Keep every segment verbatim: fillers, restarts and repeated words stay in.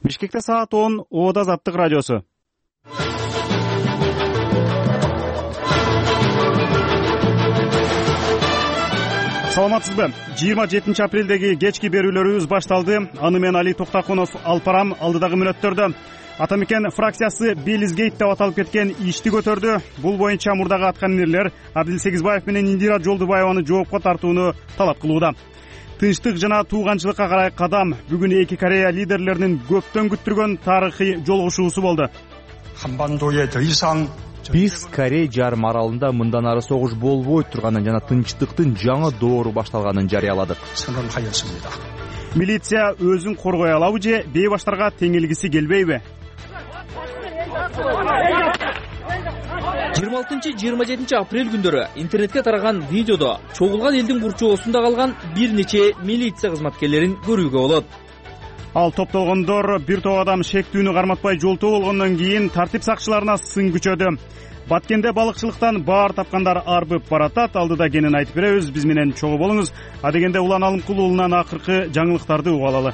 Бишкекте саат он, Оода Азаттык радиосу. Саламатсызбы? жыйырма жетинчи апрелдеги кечки берүүлөрүбүз башталды. Аны менен Али Токтакунов алып барам. Алдыдагы мүнөттөрдө Атамекен фракциясы Белизгейт деп аталып кеткен ишти көтөрдү. Бул боюнча мурдагы аткаминерлер Адил Сегизбаев менен Индира Жолдубаеваны жоопко тартууну талап кылууда. Тынчтык жана тууганчылыкка карай кадам бүгүн эки Корея лидерлеринин көптөн күттүргөн тарыхый жолугушуусу болду. Биз Корей жарым аралында мындан ары согуш болбой турганын жана тынчтыктын жаңы доору башталганын жарыяладык. Милиция өзүн коргой алабы же бейбаштарга теңилгиси келбейби? жыйырма алтынчы жыйырма жетинчи апрель күндөрү интернетке тараган видеодо чогулган элдин курчоосунда калган бир нече милиция кызматкерлерин көрүүгө болот. Ал топтолгондор бир топ адам шектүүнү карматпай жолтоо болгондон кийин тартип сакчыларына сын күчөдү. Баткенде балыкчылыктан баар тапкандар арбып баратат. Алдыда кенен айтып беребиз. Биз менен чогуу болуңуз. Адегенде Улан Алымкул уулунан акыркы жаңылыктарды угуп алалы.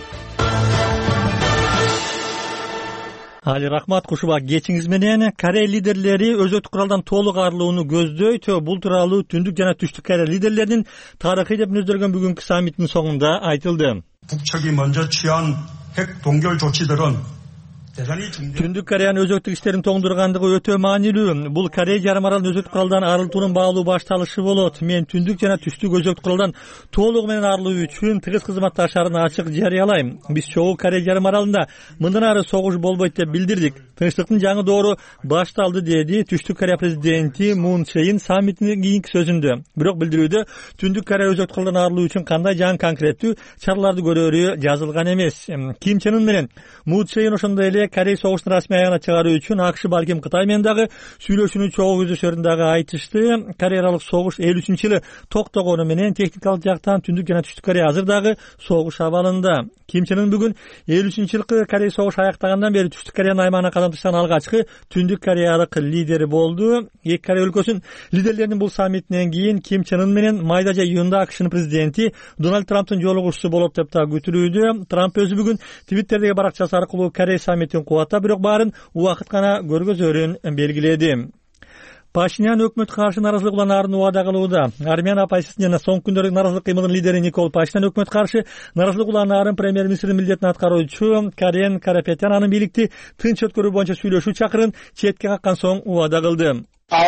Али рахмат, кушубак кечиңиз менен. Корея лидерлери өзөктүк куралдан толук арылууну көздөйт. Бул тууралуу Түндүк жана Түштүк Корея лидерлеринин тарыхый деп мүнөздөргөн бүгүнкү саммиттин соңунда айтылды. 북측이 먼저 취한 핵 동결 조치들은 Түндүк Кореянын өзөктүк иштерин тоңдургандыгы өтө маанилүү. Бул Корея жарым аралын өзөктүк куралдан арылтуунун баалуу башталышы болот. Мен Түндүк жана Түштүк өзөктүк куралдан толугу менен арылуу үчүн тыгыз кызматташарын ачык жарыялайм. Биз чогуу Корея жарым аралында мындан ары согуш болбойт деп билдирдик. Тынчтыктын жаңы доору башталды, деди Түштүк Корея президенти Мун Чжэ Ин саммиттин кийинки сөзүндө. Бирок билдирүүдө Түндүк Корея өзөктүк куралдан арылуу үчүн кандай жаңы конкреттүү чараларды көрөрү жазылган эмес. Ким Чен Ын менен Мун Чжэ Ин ошондой эле Корея согуштун расмий аягына чыгаруу үчүн АКШ балким Кытай менен дагы сүйлөшүүнү чогуу көздөшөрүн дагы айтышты. Корея аралык согуш элүү үчүнчү жылы токтогону менен техникалык жактан Түндүк жана Түштүк Корея азыр дагы согуш абалында. Ким Чен Ын бүгүн элүү үчүнчү жылкы Корея согуш аяктагандан бери Түштүк Кореянын аймагына кадам ташлаган алгачкы Түндүк Кореялык лидери болду. Эки Корея өлкөсүнүн лидерлеринин бул саммитинен кийин Ким Чен Ын менен майда же июнда АКШнын президенти Дональд Трамптын жолугушуусу болот деп да күтүлүүдө. Трамп өзү бүгүн Твиттердеги баракчасы аркылуу Корея саммитин кубатта, бирок баарын убакыт гана көргөзөрүн белгиледи. Пашинян өкмөткө каршы наразылык уланаарын убада кылууда. Армян оппозициясынын жана соңку күндөрдү наразылык кыймылынын лидери Никол Пашинян өкмөткө каршы наразылык уланаарын премьер-министрдин милдетин аткаруучу Карен Карапетян анын бийликти тынч өткөрүү боюнча сүйлөшүү чакырын четке каккан соң убада кылды.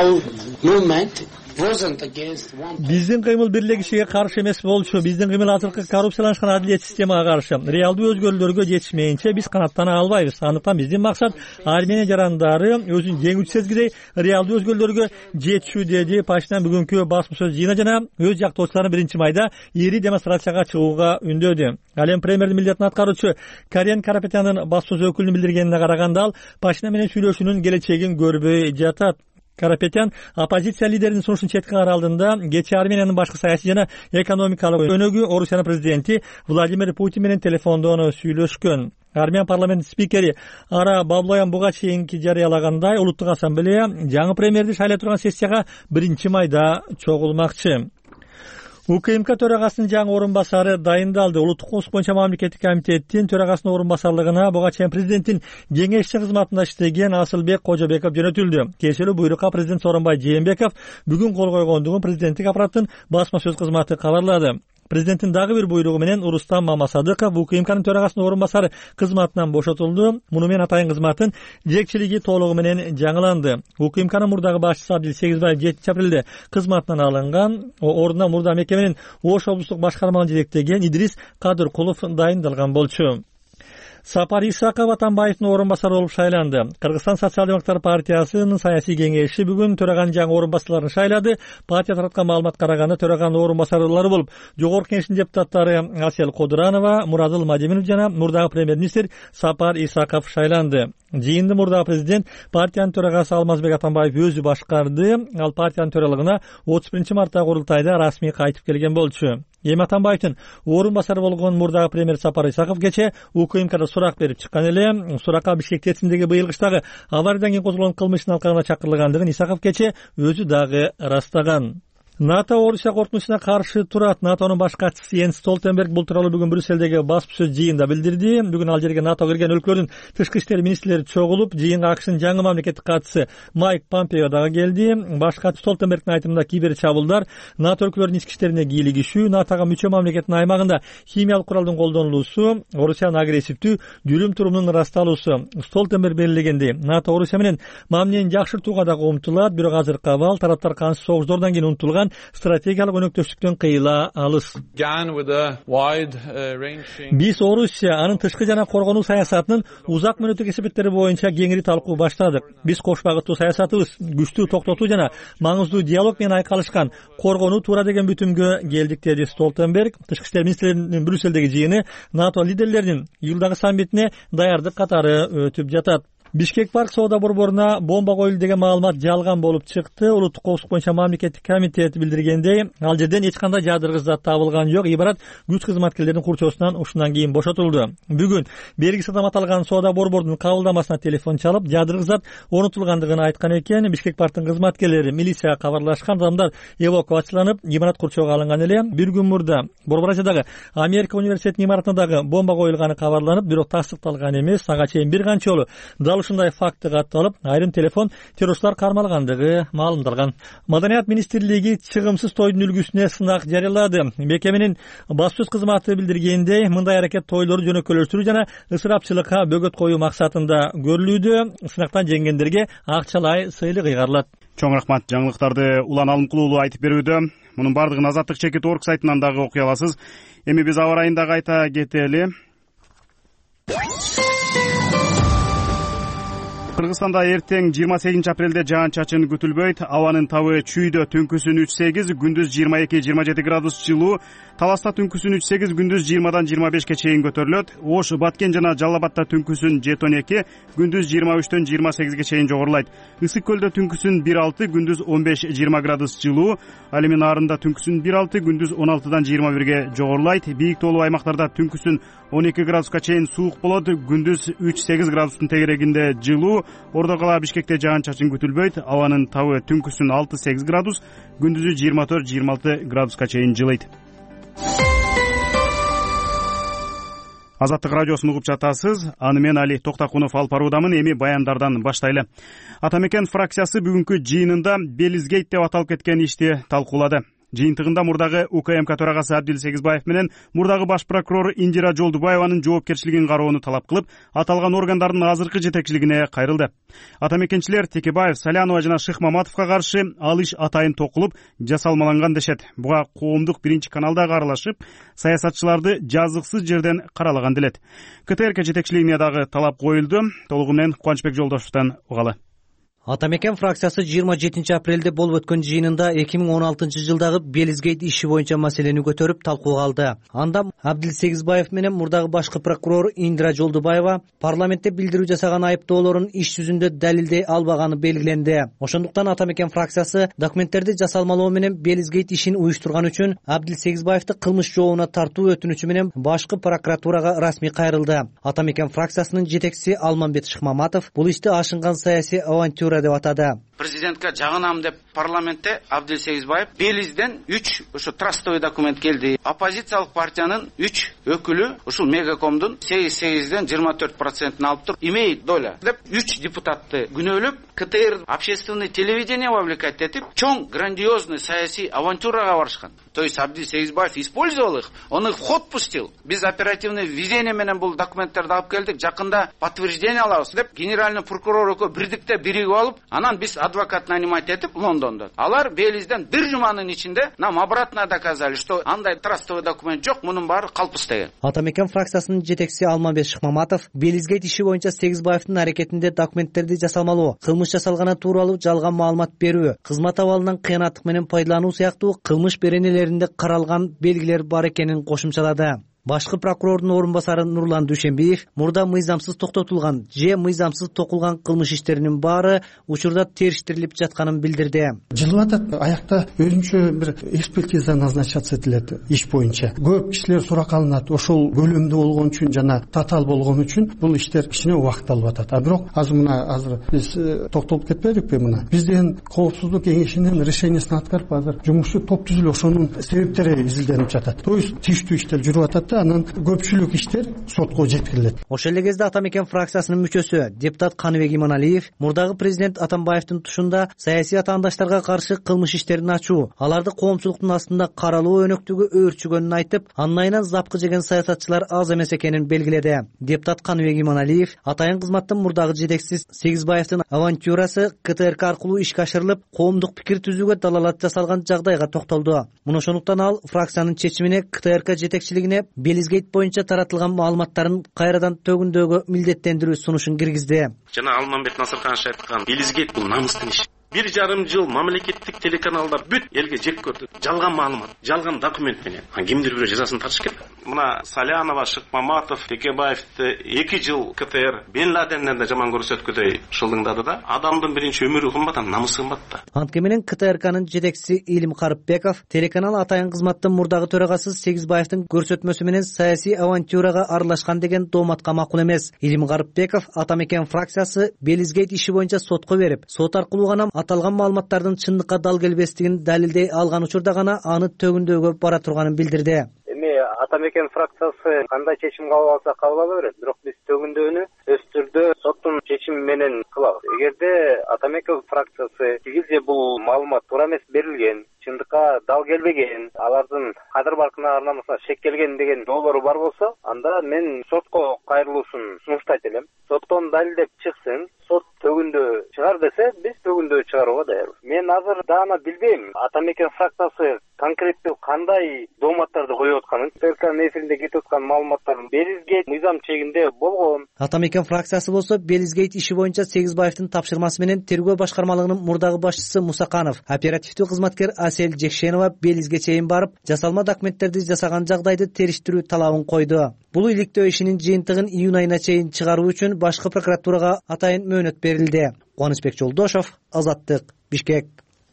Биздин кыймыл бирле кишиге каршы эмес болчу. Биздин кыймыл азыркы коррупцияланышкан адилет системага каршы. Реалдуу өзгөрүүлөргө жетишмейинче биз канаттана албайбыз. Андыктан биздин максат Армения жарандары өзүн жеңүүчү сезгидей реалдуу өзгөрүүлөргө жетишүү, деди Пашинян бүгүнкү басма сөз жыйына жана өз жактоочуларын биринчи майда ири демонстрацияга чыгууга үндөдү. Ал эми премьердин милдетин аткаруучу Карен Карапетяндын басма сөз өкүлүнүн билдиргенине караганда, ал Пашинян менен сүйлөшүүнүн келечегин көрбөй жатат. Карапетян оппозиция лидеринин сунушун четке караа алдында кечээ Армениянын башкы саясий жана экономикалык өнөгү Орусиянын президенти Владимир Путин менен телефондон сүйлөшкөн. Армян парламентинин спикери Ара Баблоян буга чейинки жарыялагандай, улуттук ассамблея жаңы премьерди шайлай турган сессияга биринчи майда чогулмакчы. УКМК төрагасынын жаңы орун басары дайындалды. Улуттук коопсуздук боюнча мамлекеттик комитеттин төрагасынын орун басарлыгына буга чейин президенттин кеңешчи кызматында иштеген Асылбек Кожобеков жөнөтүлдү. Кечээ буйрукка президент Сооронбай Жээнбеков бүгүн кол койгондугун президенттик аппараттын басма сөз кызматы кабарлады. Президенттин дагы бир буйругу менен Урустам Мамасадыков УКМКнын төрагасынын орун басары кызматынан бошотулду. Муну менен атайын кызматтын жетекчилиги толугу менен жаңыланды. УКМКнын мурдагы башчысы Адил Сегизбаев жетинчи апрелде кызматынан алынган. Ордуна мурда мекеменин Ош облустук башкарманы жетектеген Идрис Кадыркулов дайындалган болчу. Сапар Исаков Атамбаевдин орун басары болуп шайланды. Кыргызстан социал-демократтар партиясынын саясий кеңеши бүгүн төраганын жаңы орун басарларын шайлады. Партия тараткан маалымат караганда төраганын орун басарлары болуп Жогорку Кеңештин депутаттары Асел Кодуранова, Мурадыл Мадиминов жана мурдагы премьер-министр Сапар Исаков шайланды. Жыйынды мурдагы президент партиянын төрагасы Алмазбек Атамбаев өзү башкарды. Ал партиянын төралыгына отуз биринчи марттагы курултайда расмий кайтып келген болчу. Эми Атамбаевдин орун басары болгон мурдагы премьер Сапар Исаков кечээ УКМКда сурак берип чыккан эле. Суракка Бишкек ТЭЦиндеги быйыл кыштагы авариядан кийин козголгон кылмыштын алкагына чакырылгандыгын Исаков кечээ өзү дагы ырастаган. НАТО Орусия коркунучуна каршы турат. НАТОнун баш катчысы Йенс Столтенберг бул тууралуу бүгүн Брюссельдеги басма сөз жыйында билдирди. Бүгүн ал жерге НАТО кирген өлкөлөрдүн тышкы иштер министрлери чогулуп, жыйынга АКШнын жаңы мамлекеттик катчысы Майк Помпео дагы келди. Баш катчы Столтенбергдин айтымында кибер чабуулдар, НАТО өлкөлөрүнүн ички иштерине кийлигишүү, НАТОга мүчө мамлекеттин аймагында химиялык куралдын колдонулуусу, Орусиянын агрессивдүү жүрүм-турумунун ырасталуусу. Столтенберг белгилегендей, НАТО Орусия менен мамилени жакшыртууга дагы умтулат, бирок азыркы абал тараптар кансыз согуштардан кийин унутулган стратегиялык өнөктөштүктөн кыйыла алыс. Биз Орусия анын тышкы жана коргонуу саясатынын узак мөөнөттүк эсептери боюнча кеңири талкуу баштадык. Биз кош багыттуу саясатыбыз күчтүү токтотуу жана маңыздуу диалог менен айкалышкан коргонуу туура деген бүтүмгө келдик, деди Столтенберг. Тышкы иштер министрлеринин Брюссельдеги жыйыны НАТО лидерлеринин июлдагы саммитине даярдык катары өтүп жатат. Бишкек парк соода борборуна бомба коюлду деген маалымат жалган болуп чыкты. Улуттук коопсуздук боюнча мамлекеттик комитет билдиргендей, ал жерден эч кандай жадыргыч зат табылган жок. Ибарат күч кызматкерлеринин курчоосунан ушундан кийин бошотулду. Бүгүн бергис адам аталган соода борборунун кабылдамасына телефон чалып, жадыргыч зат орнотулгандыгын айткан экен. Бишкек парктын кызматкерлери милицияга кабарлашкан, адамдар эвакуацияланып, имарат курчоого алынган эле. Бир күн мурда Борборачадагы Америка университетинин имаратына дагы бомба коюлганы кабарланып, бирок тастыкталган эмес. Ага чейин бир канча жолу ушундай факты катталып, айрым телефон террорчулар кармалгандыгы маалымдалган. Маданият министрлиги чыгымсыз тойдун үлгүсүнө сынак жарыялады. Мекеменин басма сөз кызматы билдиргендей, мындай аракет тойлорду жөнөкөйлөштүрүү жана ысырапчылыкка бөгөт коюу максатында көрүлүүдө. Сынактан жеңгендерге акчалай сыйлык ыйгарылат. Чоң рахмат жаңылыктарды Улан Алымкулуулу айтып берүүдө. Мунун бардыгын азаттык чекит точка орг сайтынан дагы окуй аласыз. Эми биз аба ырайында кайта кетели. Кыргызстанда эртең жыйырма сегизинчи апрелде жаан-чачын күтүлбөйт. Абанын табы чүйдө түнкүсүн үч сегиз, күндүз жыйырма эки жыйырма жети градус жылуу. Таласта түнкүсүн үч сегиз, күндүз жыйырмадан жыйырма бешке чейин көтөрүлөт. Ош, Баткен жана Жалал Абадта түнкүсүн жети он эки, күндүз жыйырма үчтөн жыйырма сегизге чейин жогорулайт. Ысык көлдө түнкүсүн бир алты, күндүз он беш жыйырма градус жылуу. Ал эми Нарында түнкүсүн бир алты, күндүз он алтыдан жыйырма бирге жогорулайт. Бийик тоолуу аймактарда түнкүсүн он эки градуска чейин суук болот, күндүз үч сегиз градустун тегерегинде жылуу. Ордо кала Бишкекте жаан-чачын күтүлбөйт. Абанын табы түнкүсүн алты сегиз градус, күндүзү жыйырма төрт жыйырма алты градуска чейин жылыйт. Азаттык радиосун угуп жатасыз. Аны мен Али Токтакунов алып баруудамын. Эми баяндардан баштайлы. Атамекен фракциясы бүгүнкү жыйынында Белизгейт деп аталып кеткен ишти талкуулады. Жыйынтыгында мурдагы УКМК төрагасы Абдил Сегизбаев менен мурдагы баш прокурор Индира Жолдубаеванын жоопкерчилигин кароону талап кылып, аталган органдардын азыркы жетекчилигине кайрылды. Атамекенчилер Текебаев, Салянова жана Шых Маматовго каршы ал иш атайын токулуп, жасалмаланган дешет. Буга коомдук биринчи каналдагы аралашып, саясатчыларды жазыксыз жерден каралаган делет. КТРК жетекчилигине дагы талап коюлду. Толугу менен Кубанычбек Жолдошевдон угалы. Атамекен фракциясы жыйырма жетинчи апрелде болуп өткөн жыйынында эки миң он алтынчы жылдагы Белизгейт иши боюнча маселени көтөрүп талкууга алды. Анда Абдил Сегизбаев менен мурдагы башкы прокурор Индира Жолдубаева парламентте билдирүү жасаган айыптоолорун иш жүзүндө далилдей албаганы белгиленди. Ошондуктан Атамекен фракциясы документтерди жасалмалоо менен Белизгейт ишин уюштурган үчүн Абдил Сегизбаевди кылмыш жообуна тартуу өтүнүчү менен башкы прокуратурага расмий кайрылды. Атамекен фракциясынын жетекчиси Алмамбет Шыкмаматов бул ишти ашынган саясий авантюра деп атады. Президентке жагынам деп парламентте Абдил Сегизбаев Белизден үч ушу трастовый документ келди. Оппозициялык партиянын үч өкүлү ушул Мегакомдун сегиз сегизден жыйырма төрт процентин алып туруп, имеет доля деп үч депутатты күнөөлөп, КТР общественное телевидение вовлекать этип, чоң грандиозный саясий авантюрага барышкан. То есть Абдил Сегизбаев использовал их, он их в ход пустил. Без оперативное введение менен бул документтерди алып келдик, жакында подтверждение алабыз деп генеральный прокурор экөө бирдикте биригип алып, анан биз адвокат нанимать этип Лондондо. Алар Белизден бир жуманын ичинде нам обратно доказали, что андай трастовый документ жок, мунун баары калпыс деген. Атамекен фракциясынын жетекчиси Алмамбет Шыкмаматов Белизгейт иши боюнча Сегизбаевдин аракетинде документтерди жасалмалоо, кылмыш жасалганы тууралуу жалган маалымат берүү, кызмат абалынан кыянаттык менен пайдалануу сыяктуу кылмыш беренелеринде каралган белгилер бар экенин кошумчалады. Башкы прокурордун орун басары Нурлан Дүйшенбиев мурда мыйзамсыз токтотулган же мыйзамсыз токулган кылмыш иштеринин баары учурда териштирилип жатканын билдирди. Жылып атат, аякта өзүнчө бир экспертиза назначаться этилет иш боюнча. Көп кишилер сурак алынат, ошол көлөмдүү болгон үчүн жана татаал болгон үчүн бул иштер кичине убакыт алып атат. А бирок азыр мына азыр биз токтолуп кетпедикпи мына? Бизден коопсуздук кеңешинин решениясын аткарып азыр жумушчу топ түзүлүп ошонун себептери изилденип жатат. То есть тийиштүү иштер жүрүп атат да, анан көпчүлүк иштер сотко жеткирилет. Ошол эле кезде Атамекен фракциясынын мүчөсү депутат Каныбек Иманалиев мурдагы президент Атамбаевдин тушунда саясий атаандаштарга каршы кылмыш иштерин ачуу, аларды коомчулуктун астында каралуу өнөктүгү өөрчүгөнүн айтып, андан айынан запкы жеген саясатчылар аз эмес экенин белгиледи. Депутат Каныбек Иманалиев атайын кызматтын мурдагы жетекчиси Сегизбаевдин авантюрасы КТРК аркылуу ишке ашырылып, коомдук пикир түзүүгө далалат жасалган жагдайга токтолду. Муну ошондуктан ал фракциянын чечимине КТРК жетекчилигине Белизгейт боюнча таратылган маалыматтарын кайрадан төгүндөөгө милдеттендирүү сунушун киргизди. Жана Алмамбет Насырканович айткан, Белизгейт бул намыстын иши. Бир жарым жыл мамлекеттик телеканалдар бүт элге жек көрдү. Жалган маалымат, жалган документ менен. Кимдир бирөө жазасын тартыш керек. Мына Салянова, Шыкмаматов, Текебаевди эки жыл КТР Бен Ладенден да жаман көрсөткүдөй шылдыңдады да. Адамдын биринчи өмүрү кымбат, намысы кымбат да. Анткени КТРКнын жетекчиси Илим Карыпбеков телеканал атайын кызматтын мурдагы төрагасы Сегизбаевдин көрсөтмөсү менен саясий авантюрага аралашкан деген дооматка макул эмес. Илим Карыпбеков Атамекен фракциясы Белизгейт иши боюнча сотко берип, сот аркылуу гана аталган маалыматтардын чындыкка дал келбестигин далилдей алган учурда гана аны төгүндөөгө бара турганын билдирди. Эми Атамекен фракциясы кандай чечим кабыл алса кабыл ала берет, бирок биз төгүндөөнү өз түрдө соттун чечими менен кылабыз. Эгерде Атамекен фракциясы тигил же бул маалымат туура эмес берилген, чындыкка дал келбеген, алардын кадыр баркына арнамасына шек келген деген доолору бар болсо, анда мен сотко кайрылуусун сунуштайт элем. Соттон далилдеп чыксын, сот төгүндө чыгар десе, биз төгүндө чыгарууга даярбыз. Мен азыр даана билбейм, Атамекен фракциясы конкреттүү кандай дооматтарды коюп атканын. Ткнын эфиринде кетип аткан маалыматтардын Белизгейт мыйзам чегинде болгон. Атамекен фракциясы болсо Белизгейт иши боюнча Сегизбаевдин тапшырмасы менен тергөө башкармалыгынын мурдагы башчысы Мусаканов, оперативдүү кызматкер Асель Жекшенова Белизге чейин барып, жасалма документтерди жасаган жагдайды териштирүү талабын койду. Бул иликтөө ишинин жыйынтыгын июнь айына чейин чыгаруу үчүн башкы прокуратурага атайын мөөнөт берилди. Кубанычбек Жолдошов, Азаттык, Бишкек.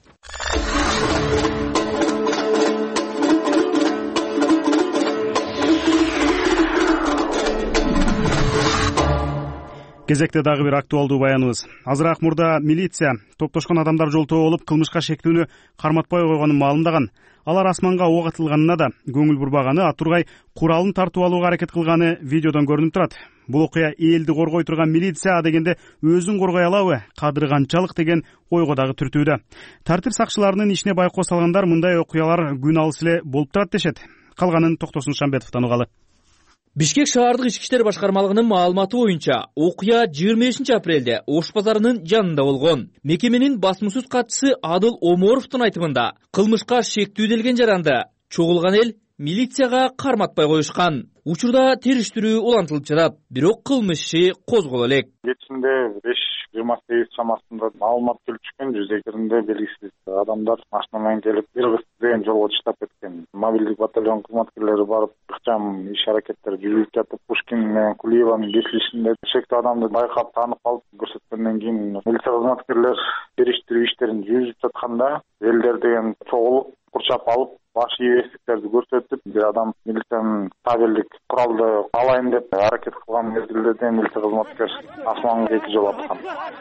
Кезекте дагы бир актуалдуу баяныбыз. Азыраак мурда милиция топтошкон адамдар жолтоо болуп кылмышка шектүүнү карматпай койгонун маалымдаган. Алар асманга ок атылганына да көңүл бурбаганы, атургай куралын тартып алууга аракет кылганы видеодон көрүнүп турат. Бул окуя элди коргой турган милиция дегенде өзүн коргой алабы, кадыры канчалык деген ойго дагы түртүүдө. Тартип сакчыларынын ишине байкоо салгандар мындай окуялар күн алыс эле болуп турат дешет. Калганын Токтосун Шамбетовдон угалы. Бишкек шаардык ички иштер башкармалыгынын маалыматы боюнча, окуя жыйырма бешинчи апрелде Ош базарынын жанында болгон. Мекеменин басмасөз катчысы Адыл Оморовдун айтымында, кылмышка шектүү делген жаранды чогулган эл милицияга карматпай коюшкан. Учурда териштирүү улантылып жатат, бирок кылмыш иши козголо элек. Кечинде беш жыйырма сегиз чамасында маалымат келип түшкөн, жүз экиринде белгисиз адамдар машина менен келип Иргыз деген жолго чыктап кеткен. Мобилдик батальон кызматкерлери барып ыкчам иш аракеттер жүргүзүп жатып, Пушкин менен Кулиеванын кесилишинде шектүү адамды байкап таанып калып көрсөткөндөн кийин милиция кызматкерлер териштирүү иштерин жүргүзүп жатканда элдер деген чогулуп курчап алып баш ийбестиктерди көрсөтүп, бир адам милициянын табелдик куралды алайын деп аракет кылган мезгилде милиция кызматкер асманга эки жолу аткан.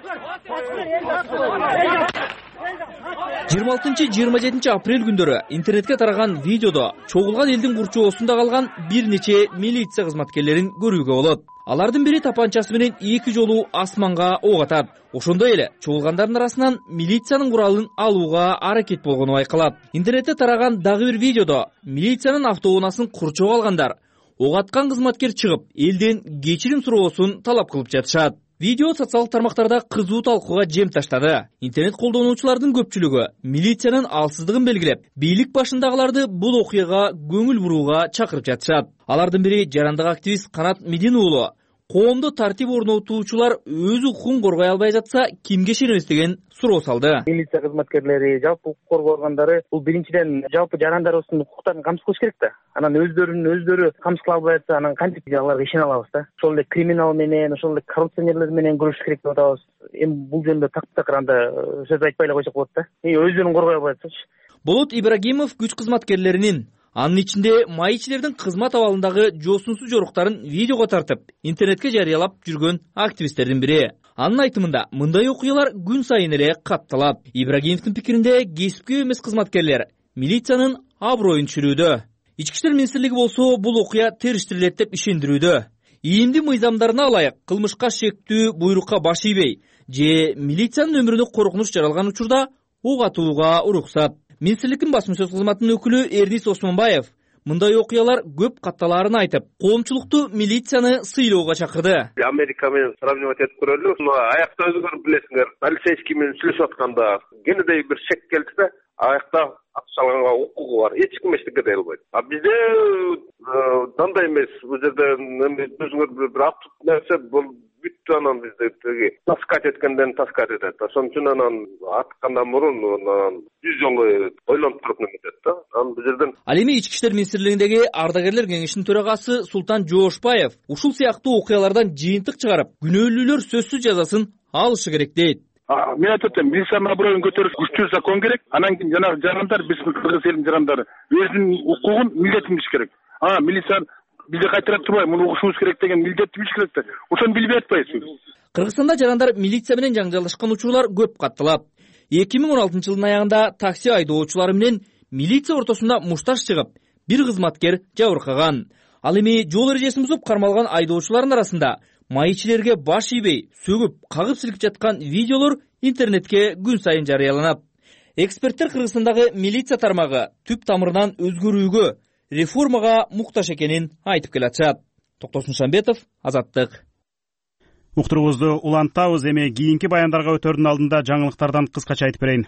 жыйырма алтынчы жыйырма жетинчи апрель күндөрү интернетке тараган видеодо чогулган элдин курчоосунда калган бир нече милиция кызматкерлерин көрүүгө болот. Алардын бири тапанчасы менен эки жолу асманга ок атат. Ошондой эле чогулгандардын арасынан милициянын куралын алууга аракет болгону байкалат. Интернетте тараган дагы бир видеодо милициянын автоунаасын курчоого алгандар ок аткан кызматкер чыгып, элден кечирим суроосун талап кылып жатышат. Видео социалдык тармактарда кызуу талкууга жем таштады. Интернет колдонуучулардын көпчүлүгү милициянын алсыздыгын белгилеп, бийлик башындагыларды бул окуяга көңүл бурууга чакырып жатышат. Алардын бири жарандык активист Канат Медин уулу коомдо тартип орнотуучулар өз укугун коргой албай жатса кимге ишенебиз деген суроо салды. Милиция кызматкерлери, жалпы укук коргоо органдары бул биринчиден жалпы жарандарыбыздын укуктарын камсыз кылыш керек да. Анан өздөрүн өздөрү камсыз кыла албай жатса, анан кантип аларга ишене алабыз да? Ошол эле криминал менен, ошол эле коррупционерлер менен күрөшүш керек деп атабыз. Эми бул жөнүндө так-такыр анда сөз айтпай эле койсок болот да. Өздөрүн коргой албай жатсачы. Болот Ибрагимов күч кызматкерлеринин, анын ичинде майчилердин кызмат абалындагы жоосунсуз жоруктарын видеого тартып, интернетке жарыялап жүргөн активисттердин бири. Анын айтымында мындай окуялар күн сайын эле катталат. Ибрагимовдун пикиринде кесипкөй эмес кызматкерлер милициянын аброюн түшүрүүдө. Ички иштер министрлиги болсо бул окуя териштирилет деп ишендирүүдө. ИИМдин мыйзамдарына ылайык кылмышка шектүү буйрукка баш ийбей же милициянын өмүрүнө коркунуч жаралган учурда ок атууга уруксат. Министрликтин басма сөз кызматынын өкүлү Эрдис Осмонбаев мындай окуялар көп катталаарын айтып, коомчулукту милицияны сыйлоого чакырды. Америка менен сравнивать этип көрөлү. Аякта өзүңөр билесиңер, полицейский менен сүйлөшүп атканда кенедей бир шек келди да, аякта акчалганга укугу бар. Эч ким эчтеке дей албайт. А бизде дандай эмес. Бул жерде өзүңөр бир актып нерсе бул бүттү, анан бизде теги таскать эткенден таскать этет. Ошон үчүн анан аткандан мурун жүз жолу ойлонуп туруп неметет да. Анан бул жерден Ал эми ички иштер министрлигиндеги ардагерлер кеңешинин төрагасы Султан Жоошбаев ушул сыяктуу окуялардан жыйынтык чыгарып, күнөөлүүлөр сөзсүз жазасын алышы керек дейт. Мен айтып атам, милициянын аброюн көтөрүш күчтүү закон керек. Анан кийин жанагы жарандар, биздин кыргыз элинин жарандары өзүнүн укугун милдетин билиш керек. А милиция бизде кайтара турбай, муну угушубуз керек деген милдетти билиш керек да. Ошону билбей атпайбыз. Кыргызстанда жарандар милиция менен жаңжалдашкан учурлар көп катталат. эки миң он алтынчы жылдын аягында такси айдоочулары менен милиция ортосунда мушташ чыгып, бир кызматкер жабыркаган. Ал эми жол эрежесин бузуп кармалган айдоочулардын арасында майчилерге баш ийбей, сөгүп, кагып силкип жаткан видеолор интернетке күн сайын жарыяланат. Эксперттер Кыргызстандагы милиция тармагы түп тамырынан өзгөрүүгө, реформага муктаж экенин айтып келатышат. Токтосун Шамбетов, Азаттык. Уктуруубузду улантабыз. Эми кийинки баяндарга өтөрдүн алдында жаңылыктардан кыскача айтып берейин.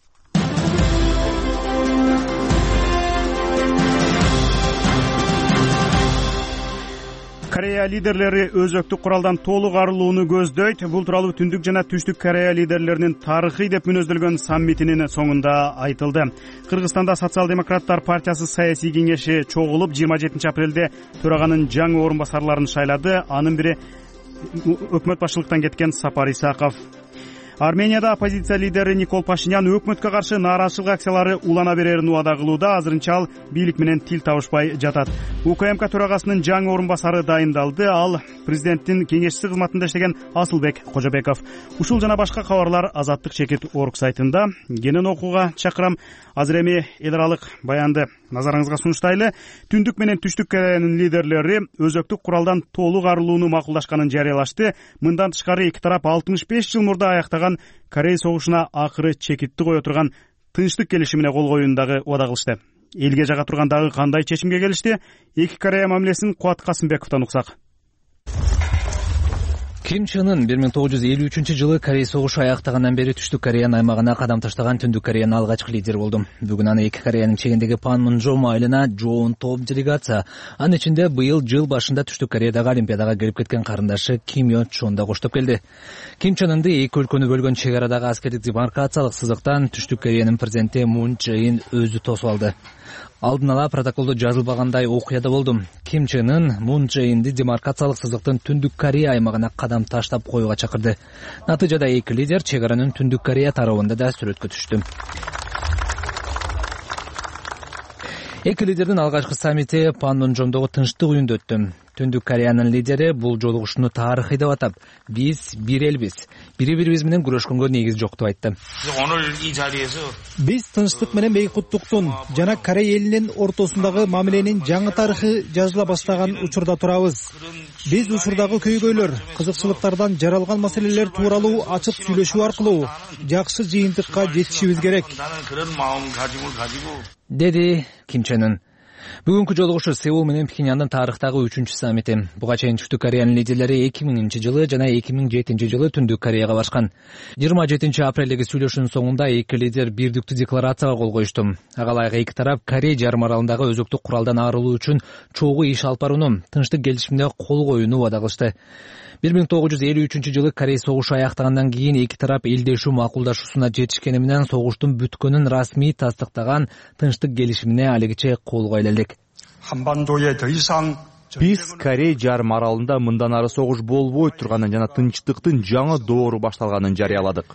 Корея лидерлери өзөктүк куралдан толук арылууну көздөйт. Бул тууралуу Түндүк жана Түштүк Корея лидерлеринин тарыхый деп мүнөздөлгөн саммитинин соңунда айтылды. Кыргызстанда Социал-демократтар партиясы саясий кеңеши чогулуп, жыйырма жетинчи апрелде төраганын жаңы орун басарларын шайлады. Анын бири өкмөт башчылыктан кеткен Сапар Исаков. Арменияда оппозиция лидери Никол Пашинян өкмөткө каршы нааразычылык акциялары улана берерин убада кылууда. Азырынча ал бийлик менен тил табышпай жатат. УКМК төрагасынын жаңы орун басары дайындалды. Ал президенттин кеңешчиси кызматында иштеген Асылбек Кожобеков. Ушул жана башка кабарлар Азаттык чекит орг сайтында. Кенен окууга чакырам. Азыр эми эл аралык баянды назарыңызга сунуштайлы. Түндүк менен Түштүк Кореянын лидерлери өзөктүк куралдан толук арылууну макулдашканын жарыялашты. Мындан тышкары эки тарап алтымыш беш жыл мурда аяктаган Корей согушуна акыры чекитти кое турган тынчтык келишимине кол коюуну дагы убада кылышты. Элге жага тургандагы кандай чечимге келишти? Эки Корея мамилесин Куат Касымбековдон уксак. Ким Чен Ын бир миң тогуз жүз элүү үчүнчү жылы Корей согушу аяктагандан бери Түштүк Кореянын аймагына кадам таштаган Түндүк Кореянын алгачкы лидери болду. Бүгүн аны эки Кореянын чегиндеги Панмунжом айылына жоон топ делегация. Анын ичинде быйыл жыл башында Түштүк Кореядагы Олимпиадага кирип кеткен карындашы Ким Йон Чон да коштоп келди. Ким Чен Ынды эки өлкөнү бөлгөн чек арадагы аскердик демаркациялык сызыктан Түштүк Кореянын президенти Мун Чжэ Ин өзү тосуп алды. Алдын ала протоколдо жазылбагандай окуя да болду. Ким Чен Ын Мун Чжэ Инди демаркациялык сызыктын Түндүк Корея аймагына кадам таштап коюуга чакырды. Натыйжада эки лидер чек аранын Түндүк Корея тарабында да сүрөткө түштү. Эки лидердин алгачкы саммити Панмунжомдогу тынчтык үйүндө өттү. Түндүк Кореянын лидери бул жолугушууну тарыхый деп атап, биз бир элбиз, бири-бирибиз менен күрөшкөнгө негиз жок деп айтты. Биз тынчтык менен бейкуттуктун жана Корея элинин ортосундагы мамиленин жаңы тарыхы жазыла баштаган учурда турабыз. Биз учурдагы көйгөйлөр, кызыкчылыктардан жаралган маселелер тууралуу ачык сүйлөшүү аркылуу жакшы жыйынтыкка жетишибиз керек, деди Ким Чен Ын. Бүгүнкү жолугушуу Сеул менен Пхеньяндын тарыхтагы үчүнчү саммити. Буга чейин Түштүк Кореянын лидерлери эки миңинчи жылы жана эки миң жетинчи жылы Түндүк Кореяга барышкан. жыйырма жетинчи апрелдеги сүйлөшүүнүн соңунда эки лидер бирдиктүү декларацияга кол коюшту. Ага ылайык эки тарап Корей жарым аралындагы өзөктүк куралдан арылуу үчүн чогуу иш алып барууну, тынчтык келишимине кол коюуну убада кылышты. бир миң тогуз жүз элүү үчүнчү жылы Корей согушу аяктагандан кийин эки тарап элдешүү макулдашуусуна жетишкени менен согуштун бүткөнүн расмий тастыктаган тынчтык келишимине алигиче кол коюла элек. Биз Корей жарым аралында мындан ары согуш болбойт турганын жана тынчтыктын жаңы доору башталганын жарыяладык.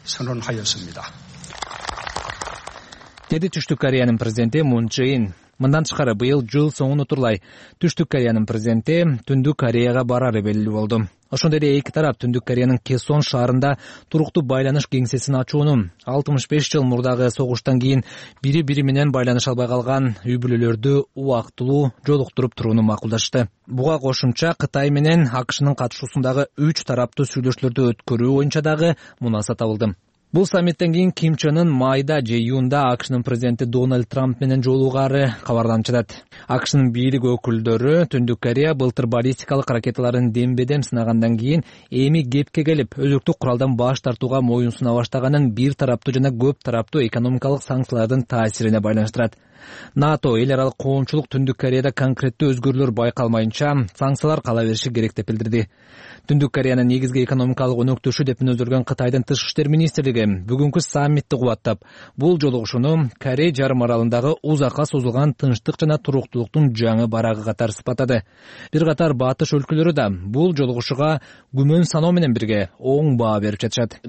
Деди Түштүк Кореянын президенти Мун Чже Ин. Мындан тышкары быйыл жыл соңун утурлай Түштүк Кореянын президенти Түндүк Кореяга барары белгилүү болду. Ошондой эле эки тарап Түндүк Кореянын Кесон шаарында туруктуу байланыш кеңсесин ачууну, алтымыш беш жыл мурдагы согуштан кийин бири бири менен байланыша албай калган үй бүлөлөрдү убактылуу жолуктуруп турууну макулдашты. Буга кошумча Кытай менен АКШнын катышуусундагы үч тараптуу сүйлөшүүлөрдү өткөрүү боюнча дагы мунаса табылды. Бул саммиттен кийин Ким Чен Ын майда же июнда АКШнын президенти Дональд Трамп менен жолугаары кабарданып жатат. АКШнын бийлик өкүлдөрү Түндүк Корея былтыр баллистикалык ракеталарын дембедем сынагандан кийин эми кепке келип, өзөктүк куралдан баш тартууга моюн суна баштаганын бир тараптуу жана көп тараптуу экономикалык санкциялардын таасирине байланыштырат. НАТО эл аралык коомчулук Түндүк Кореяда конкреттүү өзгөрүүлөр байкалмайынча санкциялар кала бериши керек деп билдирди. Түндүк Кореянын негизги экономикалык өнөктөшү деп мүнөздөлгөн Кытайдын тышкы иштер министрлиги бүгүнкү саммитти кубаттап, бул жолугушууну Корей жарым аралындагы узакка созулган тынчтык жана туруктуулуктун жаңы барагы катары сыпаттады. Бир катар батыш өлкөлөрү да бул жолугушууга күмөн саноо менен бирге оң баа берип жатышат.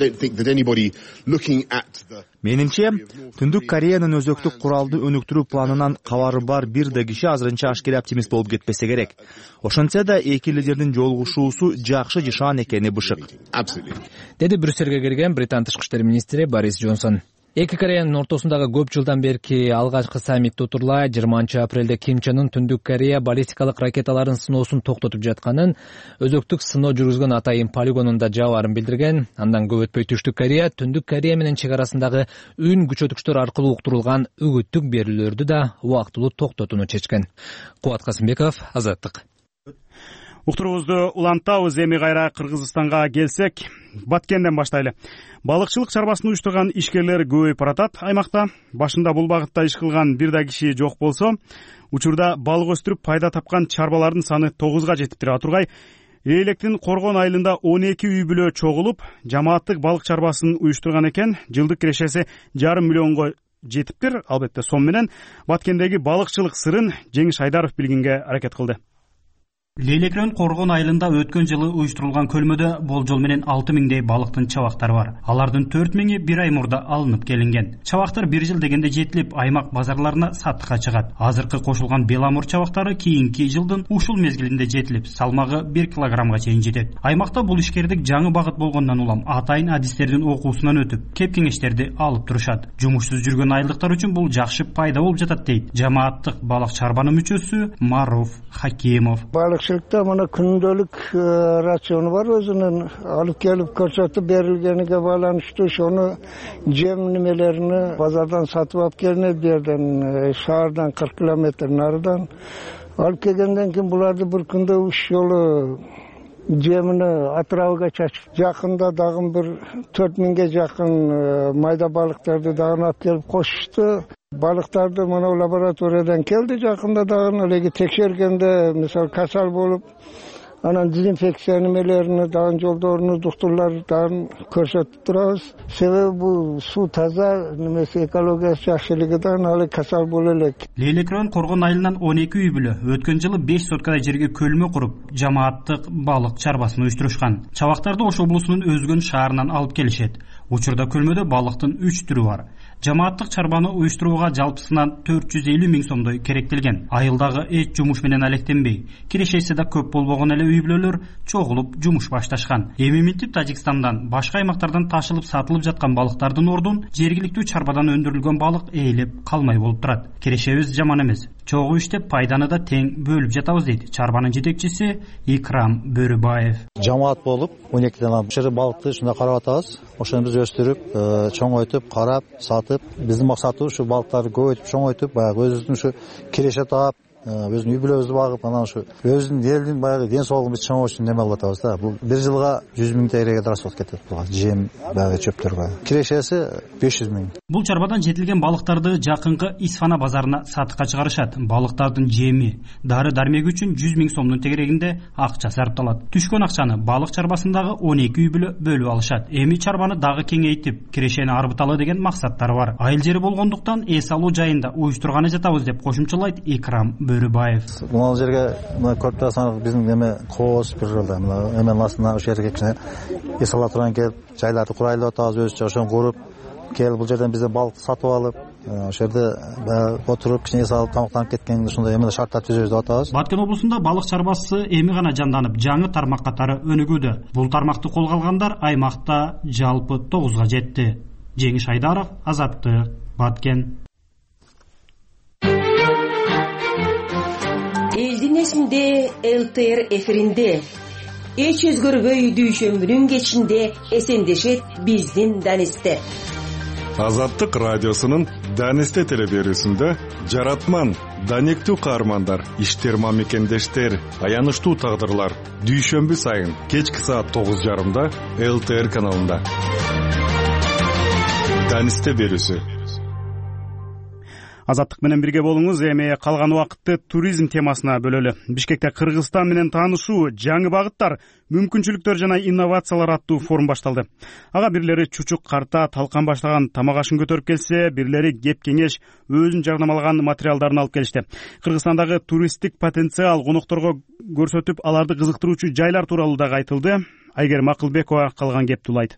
Менимче, Түндүк Кореянын өзөктүк куралды өнүктүрүү планынан кабары бар бир да киши азырынча ашкере оптимист болуп кетпесе керек. Ошентсе да эки лидердин жолугушуусу жакшы жашаан экени бышык. Деди Брюссельге келген Британ тышкы иштер министри Борис Джонсон. Эки Кореянын ортосундагы көп жылдан берки алгачкы саммитти утурлай жыйырманчы апрелде Ким Чен Ын Түндүк Корея баллистикалык ракеталарын сыноосун токтотуп жатканын, өзөктүк сыноо жүргүзгөн Атайын полигонунда жабарын билдирген. Андан көп өтпөй Түштүк Корея Түндүк Корея менен чек арасындагы үн күчөткүчтөр аркылуу уктурулган үгүттүк берүүлөрдү да убактылуу токтотууну чечкен. Кубат Касымбеков, Азаттык. Уктуруубузду улантабыз. Эми кайра Кыргызстанга келсек, Баткенден баштайлы. Балыкчылык чарбасын уюштурган ишкерлер көбөйүп баратат аймакта. Башында бул багытта иш кылган бир да киши жок болсо, учурда балык өстүрүп пайда тапкан чарбалардын саны тогузга жетиптир. Атургай Электин Коргон айылында он эки үй бүлө чогулуп, жамааттык балык чарбасын уюштурган экен. Жылдык кирешеси жарым миллионго жетиптир. Албетте сом менен Баткендеги балыкчылык сырын Жеңиш Айдаров билгенге аракет кылды. Лейлекрен Коргон айылында өткөн жылы уюштурулган көлмөдө болжол менен алты миңдей балыктын чабактары бар. Алардын төрт миңи бир ай мурда алынып келинген. Чабактар бир жыл дегенде жетилип, аймак базарларына саттыкка чыгат. Азыркы кошулган беламур чабактары кийинки жылдын ушул мезгилинде жетилип, салмагы бир килограммга чейин жетет. Аймакта бул ишкердик жаңы багыт болгондон улам атайын адистердин окуусунан өтүп, кеп кеңештерди алып турушат. Жумушсуз жүргөн айылдыктар үчүн бул жакшы пайда болуп жатат дейт жамааттык балык чарбанын мүчөсү Маруф Хакимов. Балыкчылыкта мына күндөлүк рациону бар, өзүнүн алып келип көрсөтүп берилгениге байланыштуу ошону жем немелеrini базардан сатып алып келинет, бу жерден шаардан кырк километр нарыдан алып келгенден кийин буларды бир күндө үч жолу жемини атырабыга чачып, жакында дагы бир төрт миңге жакын майда балыктарды дагы алып келип кошушту. Балыктарды мына лабораториядан келди, жакында дагы элеги текшергенде мисалы касал болуп, анан дезинфекция немелеrini дагы жолдоруну доктурлар дагы көрсөтүп турабыз. Себеби бул суу таза, немесе экологиясы жакшылыгынан алы касал боло элек. Лейлекрен Коргон айылынан он эки үй бүлө өткөн жылы беш соткадай жерге көлмө куруп, жамааттык балык чарбасын уюштурушкан. Чабактарды Ош облусунун Өзгөн шаарынан алып келишет. Учурда көлмөдө балыктын үч түрү бар. Жамааттык чарбаны уюштурууга жалпысынан төрт жүз элүү миң сомдой керектелген. Айылдагы эч жумуш менен алектенбей, кирешеси да көп болбогон эле үй бүлөлөр чогулуп жумуш башташкан. Эми минтип Тажикстандан, башка аймактардан ташылып сатылып жаткан балыктардын ордун жергиликтүү чарбадан өндүрүлгөн балык ээлеп калмай болуп турат. Кирешебиз жаман эмес. Чогуу иштеп пайданы да тең бөлүп жатабыз дейт чарбанын жетекчиси Икрам Бөрүбаев. Жамаат болуп он экиден башыр балыкты ушундай карап атабыз. Ошону биз өстүрүп, чоңойтуп, карап, сатып, биздин максатыбыз ушу балыктарды көбөйтүп, чоңойтуп, баягы өзүбүздүн ушу киреше таап, өзүнүн үй бүлөбүздү багып, анан ушу өзүнүн элдин баягы ден соолугун биз чоңойтуу үчүн неме кылып атабыз да. Бул бир жылга жүз миң тегерге расход кетет буга, жем, баягы чөптөргө. Кирешеси беш жүз миң. Бул чарбадан жетилген балыктарды жакынкы Исфана базарына сатыкка чыгарышат. Балыктардын жеми, дары дармеги үчүн жүз миң сомдун тегерегинде акча сарпталат. Түшкөн акчаны балык чарбасындагы он эки үй бүлө бөлүп алышат. Эми чарбаны дагы кеңейтип, кирешени арбыталы деген максаттары бар. Айыл жери болгондуктан эс алуу жайында уюштурганы жатабыз деп кошумчалайт Икрам Бөрүбаев. Мына жерге мына көрүп атасыңар, биздин неме кооз бир жолда мына эменин астына ошол жерге кичине эс ала турган келип, жайларды курайлап атабыз, өзүчө ошону куруп келип бул жерден бизден балык сатып алып, ошол жерде отуруп кичине эс алып тамактанып кеткен ушундай эме шарттар түзөбүз деп атабыз. Баткен облусунда балык чарбасы эми гана жанданып, жаңы тармак катары өнүгүүдө. Бул тармакты колго алгандар аймакта жалпы тогузга жетти. Жеңиш Айдаров, Азаттык, Баткен. Элдин эсинде эл тэ эр эфиринде эч өзгөрбөй дүйшөмбүнүн кечинде эсендешет биздин Данисте. Азаттык радиосунун Данисте телеберүүсүндө жаратман, даниктүү каармандар, иштер мамекендештер, аянычтуу тагдырлар дүйшөмбү сайын кечки саат тогуз жарымда эл тэ эр каналында. Данисте берүүсү. Азаттык менен бирге болуңуз. Эми калган убакытты туризм темасына бөлөлү. Бишкекте Кыргызстан менен таанышуу, жаңы багыттар, мүмкүнчүлүктөр жана инновациялар аттуу форум башталды. Ага бирлери чучук карта, талкан баштаган тамак ашын көтөрүп келсе, бирлери кеп кеңеш, өзүн жарнамалаган материалдарын алып келишти. Кыргызстандагы туристтик потенциал конокторго көрсөтүп, аларды кызыктыруучу жайлар тууралуу дагы айтылды. Айгерим Акылбекова калган кепти улайт.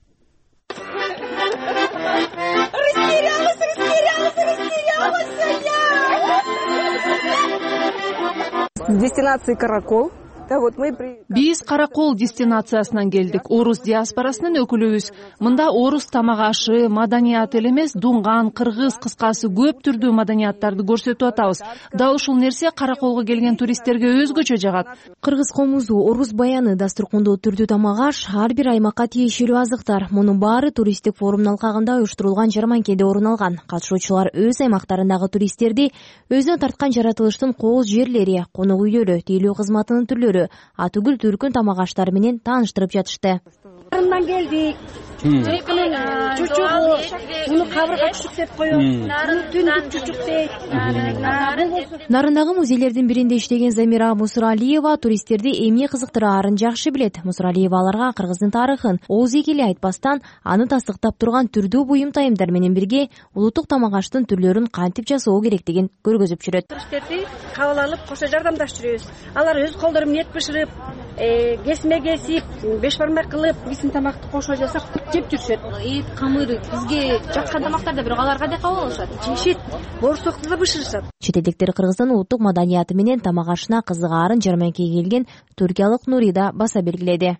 Дестинации Каракол. Биз Каракол дестинациясынан келдик. Орус диаспорасынын өкүлүбүз. Мында орус тамак ашы, маданият эле эмес, дунган, кыргыз, кыскасы көп түрдүү маданияттарды көрсөтүп атабыз. Дал ушул нерсе Караколго келген туристтерге өзгөчө жагат. Кыргыз комузу, орус баяны, дастуркондоо түрдүү тамак аш, ар бир аймакка тиешелүү азыктар. Мунун баары туристтик форумдун алкагында уюштурулган жарманкеде орун алган. Катышуучулар өз аймактарындагы туристтерди өзүнө тарткан жаратылыштын кооз жерлери, конок үйлөрү, тейлөө кызматынын түрлөрү, атүгүл түркүн тамак аштары менен тааныштырып жатышты. Нарындан келдик. Жылкынын чучугу, муну кабырга чучук деп коет. Түндүк чучук дейт. Нарындагы музейлердин биринде иштеген Замира Мусуралиева туристтерди эмне кызыктыраарын жакшы билет. Мусуралиева аларга Кыргыздын тарыхын оозекеле айтпастан, аны тастыктап турган түрдүү буюм тайымдар менен бирге улуттук тамак аштын түрлөрүн кантип жасоо керектигин көргөзүп жүрөт. Туристтерди кабыл алып, кошо жардамдашып жүрөбүз. Алар өз колдору менен эт бышырып, кесме кесип, беш бармак кылып, биздин тамакты кошо жасап жеп жүрүшөт. Эт, камыры бизге жаткан тамактарда бирок аларга да кабыл алышат. Жешет, боорсокту да бышырышат. Чет элдиктер Кыргыздын улуттук маданияты менен тамак ашына кызыгаарын жарманкеге келген түркиялык Нурида баса белгиледи.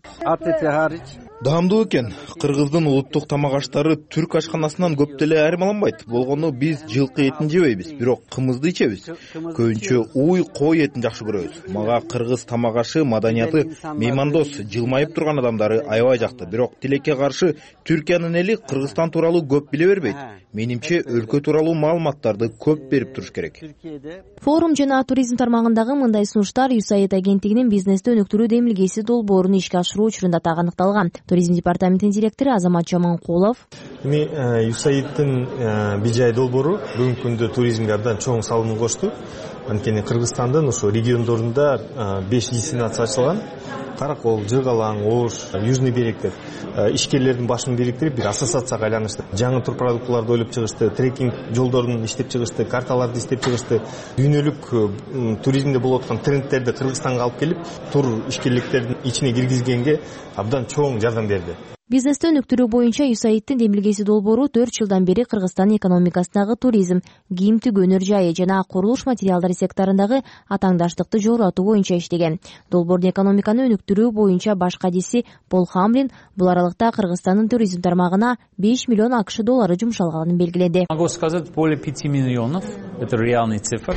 Даамдуу экен. Кыргыздын улуттук тамак аштары түрк ашканасынан көп деле айырмаланбайт. Болгону биз жылкы этин жебейбиз, бирок кымызды ичебиз. Көбүнчө уй, кой этин жакшы көрөбүз. Мага кыргыз тамак ашы маданияты меймандос, жылмайып турган адамдары аябай жакты. Бирок тилекке каршы Түркиянын эли Кыргызстан тууралуу көп биле бербейт. Менимче өлкө тууралуу маалыматтарды көп берип туруш керек. Форум жана туризм тармагындагы мындай сунуштар ю эс эй ай ди агенттигинин бизнести өнүктүрүү демилгеси долбоорун ишке ашыруу учурунда тагыныкталган. Туризм департаментинин директору Азамат Жаманкулов. Эми ю эс эй ай дин бижай долбоору бүгүнкү күндө туризмге абдан чоң салым кошту. Анткени Кыргызстандын ошо региондорунда беш дестинация ачылган. Каракол, Жыргалаң, Ош, Южный берег деп ишкерлердин башын бириктирип бир ассоциацияга айланышты. Жаңы тур продуктларды ойлоп чыгышты, трекинг жолдорун иштеп чыгышты, карталарды иштеп чыгышты. Дүйнөлүк туризмде болуп аткан трендтерди Кыргызстанга алып келип, тур ишкерликтердин ичине киргизгенге абдан чоң жардам берди. Бизнести өнүктүрүү боюнча ю эс эй ай дин демилгеси долбоору төрт жылдан бери Кыргызстан экономикасындагы туризм, кийим тигүү өнөр жайы жана курулуш материалдары секторундагы атаңдаштыкты жогоротуу боюнча иштеген. Долбоордун экономиканы өнүктүрүү боюнча баш кадиси Пол Хамлин бул аралыкта Кыргызстандын туризм тармагына беш миллион акш доллары жумшалганын белгиледи. Могу сказать, более пяти миллионов. Это реальный цифр.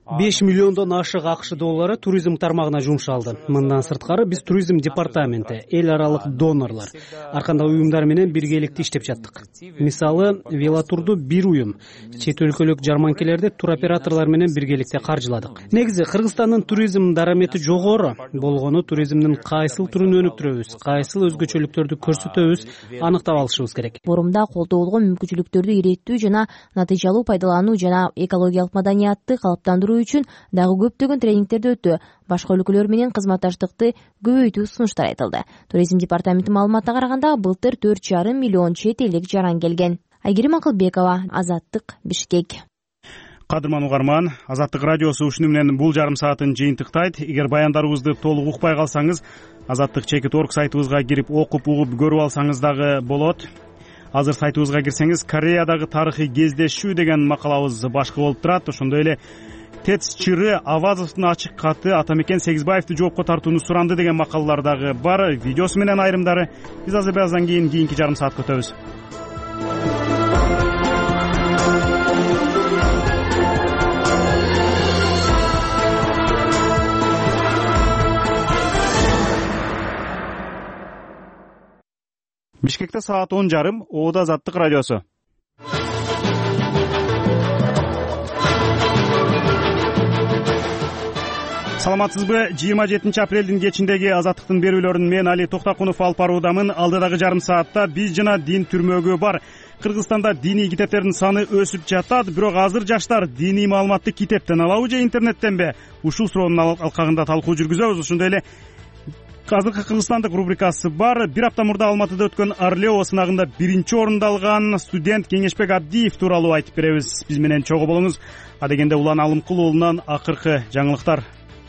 беш миллиондон ашык акш доллары туризм тармагына жумшалды. Мындан сырткары биз туризм департаменти, эл аралык донорлор, ар кандай уюмдар менен биргеликте иштеп жаттык. Мисалы, велотурду бир уюм, чет өлкөлүк жарманкелерди туроператорлор менен биргеликте каржыладык. Негизи Кыргызстандын туризм дарамети жогору болгону туризмдин кайсыл түрүн өнүктүрөбүз, кайсыл өзгөчөлүктөрдү көрсөтөбүз аныктап алышыбыз керек. Форумда колдоо болгон мүмкүнчүлүктөрдү иреттүү жана натыйжалуу пайдалануу жана экологиялык маданиятты калыптандыруу үчүн дагы көптөгөн тренингдерди өттү. Башка өлкөлөр менен кызматташтыкты көбөйтүү сунуштар айтылды. Туризм департаменти маалыматына караганда былтыр төрт жарым миллион чет элдик жаран келген. Айгерим Акылбекова, Азаттык, Бишкек. Кадырман угарман, Азаттык радиосу ушуну менен бул жарым саатын жыйынтыктайт. Эгер баяндарыбызды толук укпай калсаңыз, Азаттык чекит орг сайтыбызга кирип окуп угуп көрүп алсаңыз дагы болот. Азыр сайтыбызга кирсеңиз, Кореядагы тарыхый кездешүү деген макалабыз башкы болуп турат. Ошондой эле ТЭЦ чыры Авазовдун ачык каты Атамекен Сегизбаевди жоопко тартууну суранды деген макалалар дагы бар. Видеосу менен айрымдары. Биз азыр бир аздан кийин кийинки жарым саатка өтөбүз. Бишкекте саат он жарым, Оода Азаттык радиосу. Саламатсызбы? жыйырма жетинчи апрелдин кечиндеги Азаттыктын берүүлөрүн мен Али Токтакунов алып баруудамын. Алдыдагы жарым саатта биз жана дин түрмөгү бар. Кыргызстанда диний китептердин саны өсүп жатат, бирок азыр жаштар диний маалыматты китептен алабы же интернеттенби? Ушул суроонун алкагында талкуу жүргүзөбүз. Ошондой эле азыркы Кыргызстандык рубрикасы бар. Бир апта мурда Алматыда өткөн Орлео сынагында биринчи орунду алган студент Кеңешбек Абдиев тууралуу айтып беребиз. Биз менен чогуу болуңуз. Адегенде Улан Алымкул уулунан акыркы жаңылыктар.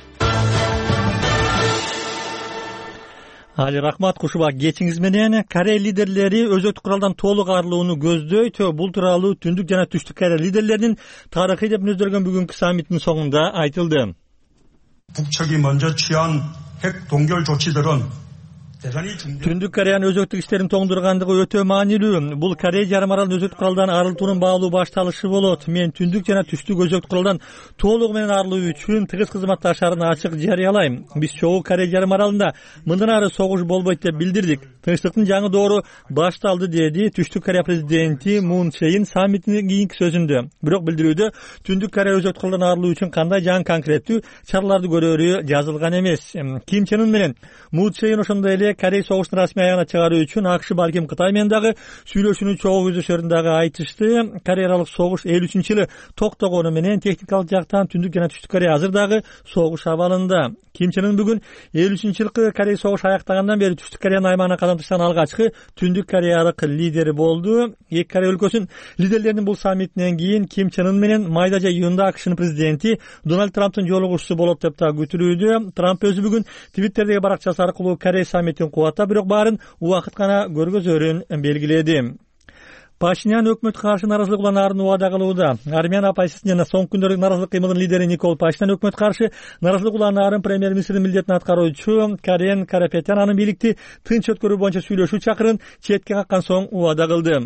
Али рахмат, кушуба кечиңиз менен. Корея лидерлери өзөктүк куралдан толук арылууну көздөйт. Бул тууралуу Түндүк жана Түштүк Корея лидерлеринин тарыхый деп мүнөздөлгөн бүгүнкү саммиттин соңунда айтылды. 북측이 먼저 취한 핵 동결 조치들은 Түндүк Кореянын өзөктүк иштерин тоңдургандыгы өтө маанилүү. Бул Корея жарым аралын өзөктүк куралдан арылтуунун баалуу башталышы болот. Мен Түндүк жана Түштүк өзөктүк куралдан толугу менен арылуу үчүн тыгыз кызматташаарын ачык жарыялайм. Биз чогуу Корея жарым аралында мындан ары согуш болбойт деп билдирдик. Тынчтыктын жаңы доору башталды, деди Түштүк Корея президенти Мун Чейин саммиттин кийинки сөзүндө. Бирок билдирүүдө Түндүк Корея өзөктүк куралдан арылуу үчүн кандай жаңы конкреттүү чараларды көрөрү жазылган эмес. Ким Чен Ын менен Мун Чейин ошондой эле Корея согуштун расмий аягына чыгаруу үчүн АКШ балким Кытай менен дагы сүйлөшүүнү чогуу көздөшөрүн дагы айтышты. Корея аралык согуш элүү үчүнчү жылы токтогону менен техникалык жактан Түндүк жана Түштүк Корея азыр дагы согуш абалында. Ким Чен Ын бүгүн элүү үчүнчү жылкы Корея согуш аяктагандан бери Түштүк Кореянын аймагына кадам таштаган алгачкы Түндүк Кореялык лидери болду. Эки Корея өлкөсүнүн лидерлеринин бул саммитинен кийин Ким Чен Ын менен майда же июнда АКШнын президенти Дональд Трамптын жолугушуусу болот деп да күтүлүүдө. Трамп өзү бүгүн Твиттердеги баракчасы аркылуу Корея саммитин кубаттап, бирок баарын убакыт гана көргөзөрүн белгиледи. Пашинян өкмөткө каршы наразылык уланаарын убада кылууда. Армян оппозициясынын жана соңку күндөрдүк наразылык кыймылынын лидери Никол Пашинян өкмөткө каршы наразылык уланаарын премьер-министрдин милдетин аткаруучу Карен Карапетян анын бийликти тынч өткөрүү боюнча сүйлөшүү чакырын четке каккан соң убада кылды.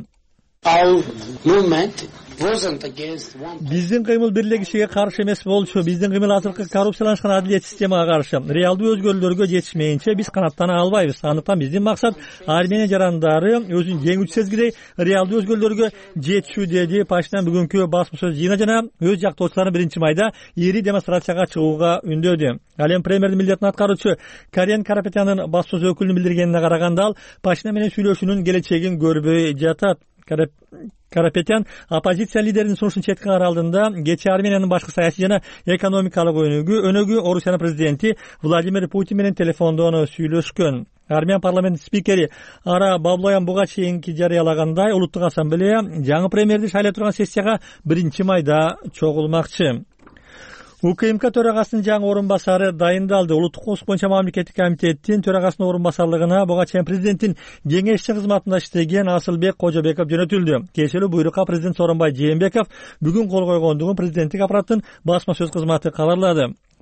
Биздин кыймыл бирле кишиге каршы эмес болчу. Биздин кыймыл азыркы коррупцияланышкан адилет системага каршы. Реалдуу өзгөрүүлөргө жетишмейинче биз канаттана албайбыз. Андыктан биздин максат Армения жарандары өзүн жеңүүчү сезгидей реалдуу өзгөрүүлөргө жетишүү, деди Пашинян бүгүнкү басма сөз жыйына жана өз жактоочуларын биринчи майда ири демонстрацияга чыгууга үндөдү. Ал эми премьердин милдетин аткаруучу Карен Карапетянын басма сөз өкүлүнүн билдиргенине караганда, ал Пашинян менен сүйлөшүүнүн келечегин көрбөй жатат. Карапетян оппозиция лидеринин сунушун четке караа алдында кечээ Армениянын башкы саясий жана экономикалык өнөгү өнөгү Орусиянын президенти Владимир Путин менен телефондон сүйлөшкөн. Армян парламент спикери Ара Баблоян буга чейинки жарыялагандай, улуттук ассамблея жаңы премьерди шайлай турган сессияга биринчи майда чогулмакчы. УКМК төрагасынын жаңы орун басары дайындалды. Улуттук коопсуздук боюнча мамлекеттик комитеттин төрагасынын орун басарлыгына буга чейин президенттин кеңешчи кызматында иштеген Асылбек Кожобеков жөнөтүлдү. Кечээ буйрукка президент Сооронбай Жээнбеков бүгүн кол койгондугун президенттик аппараттын басма сөз кызматы кабарлады.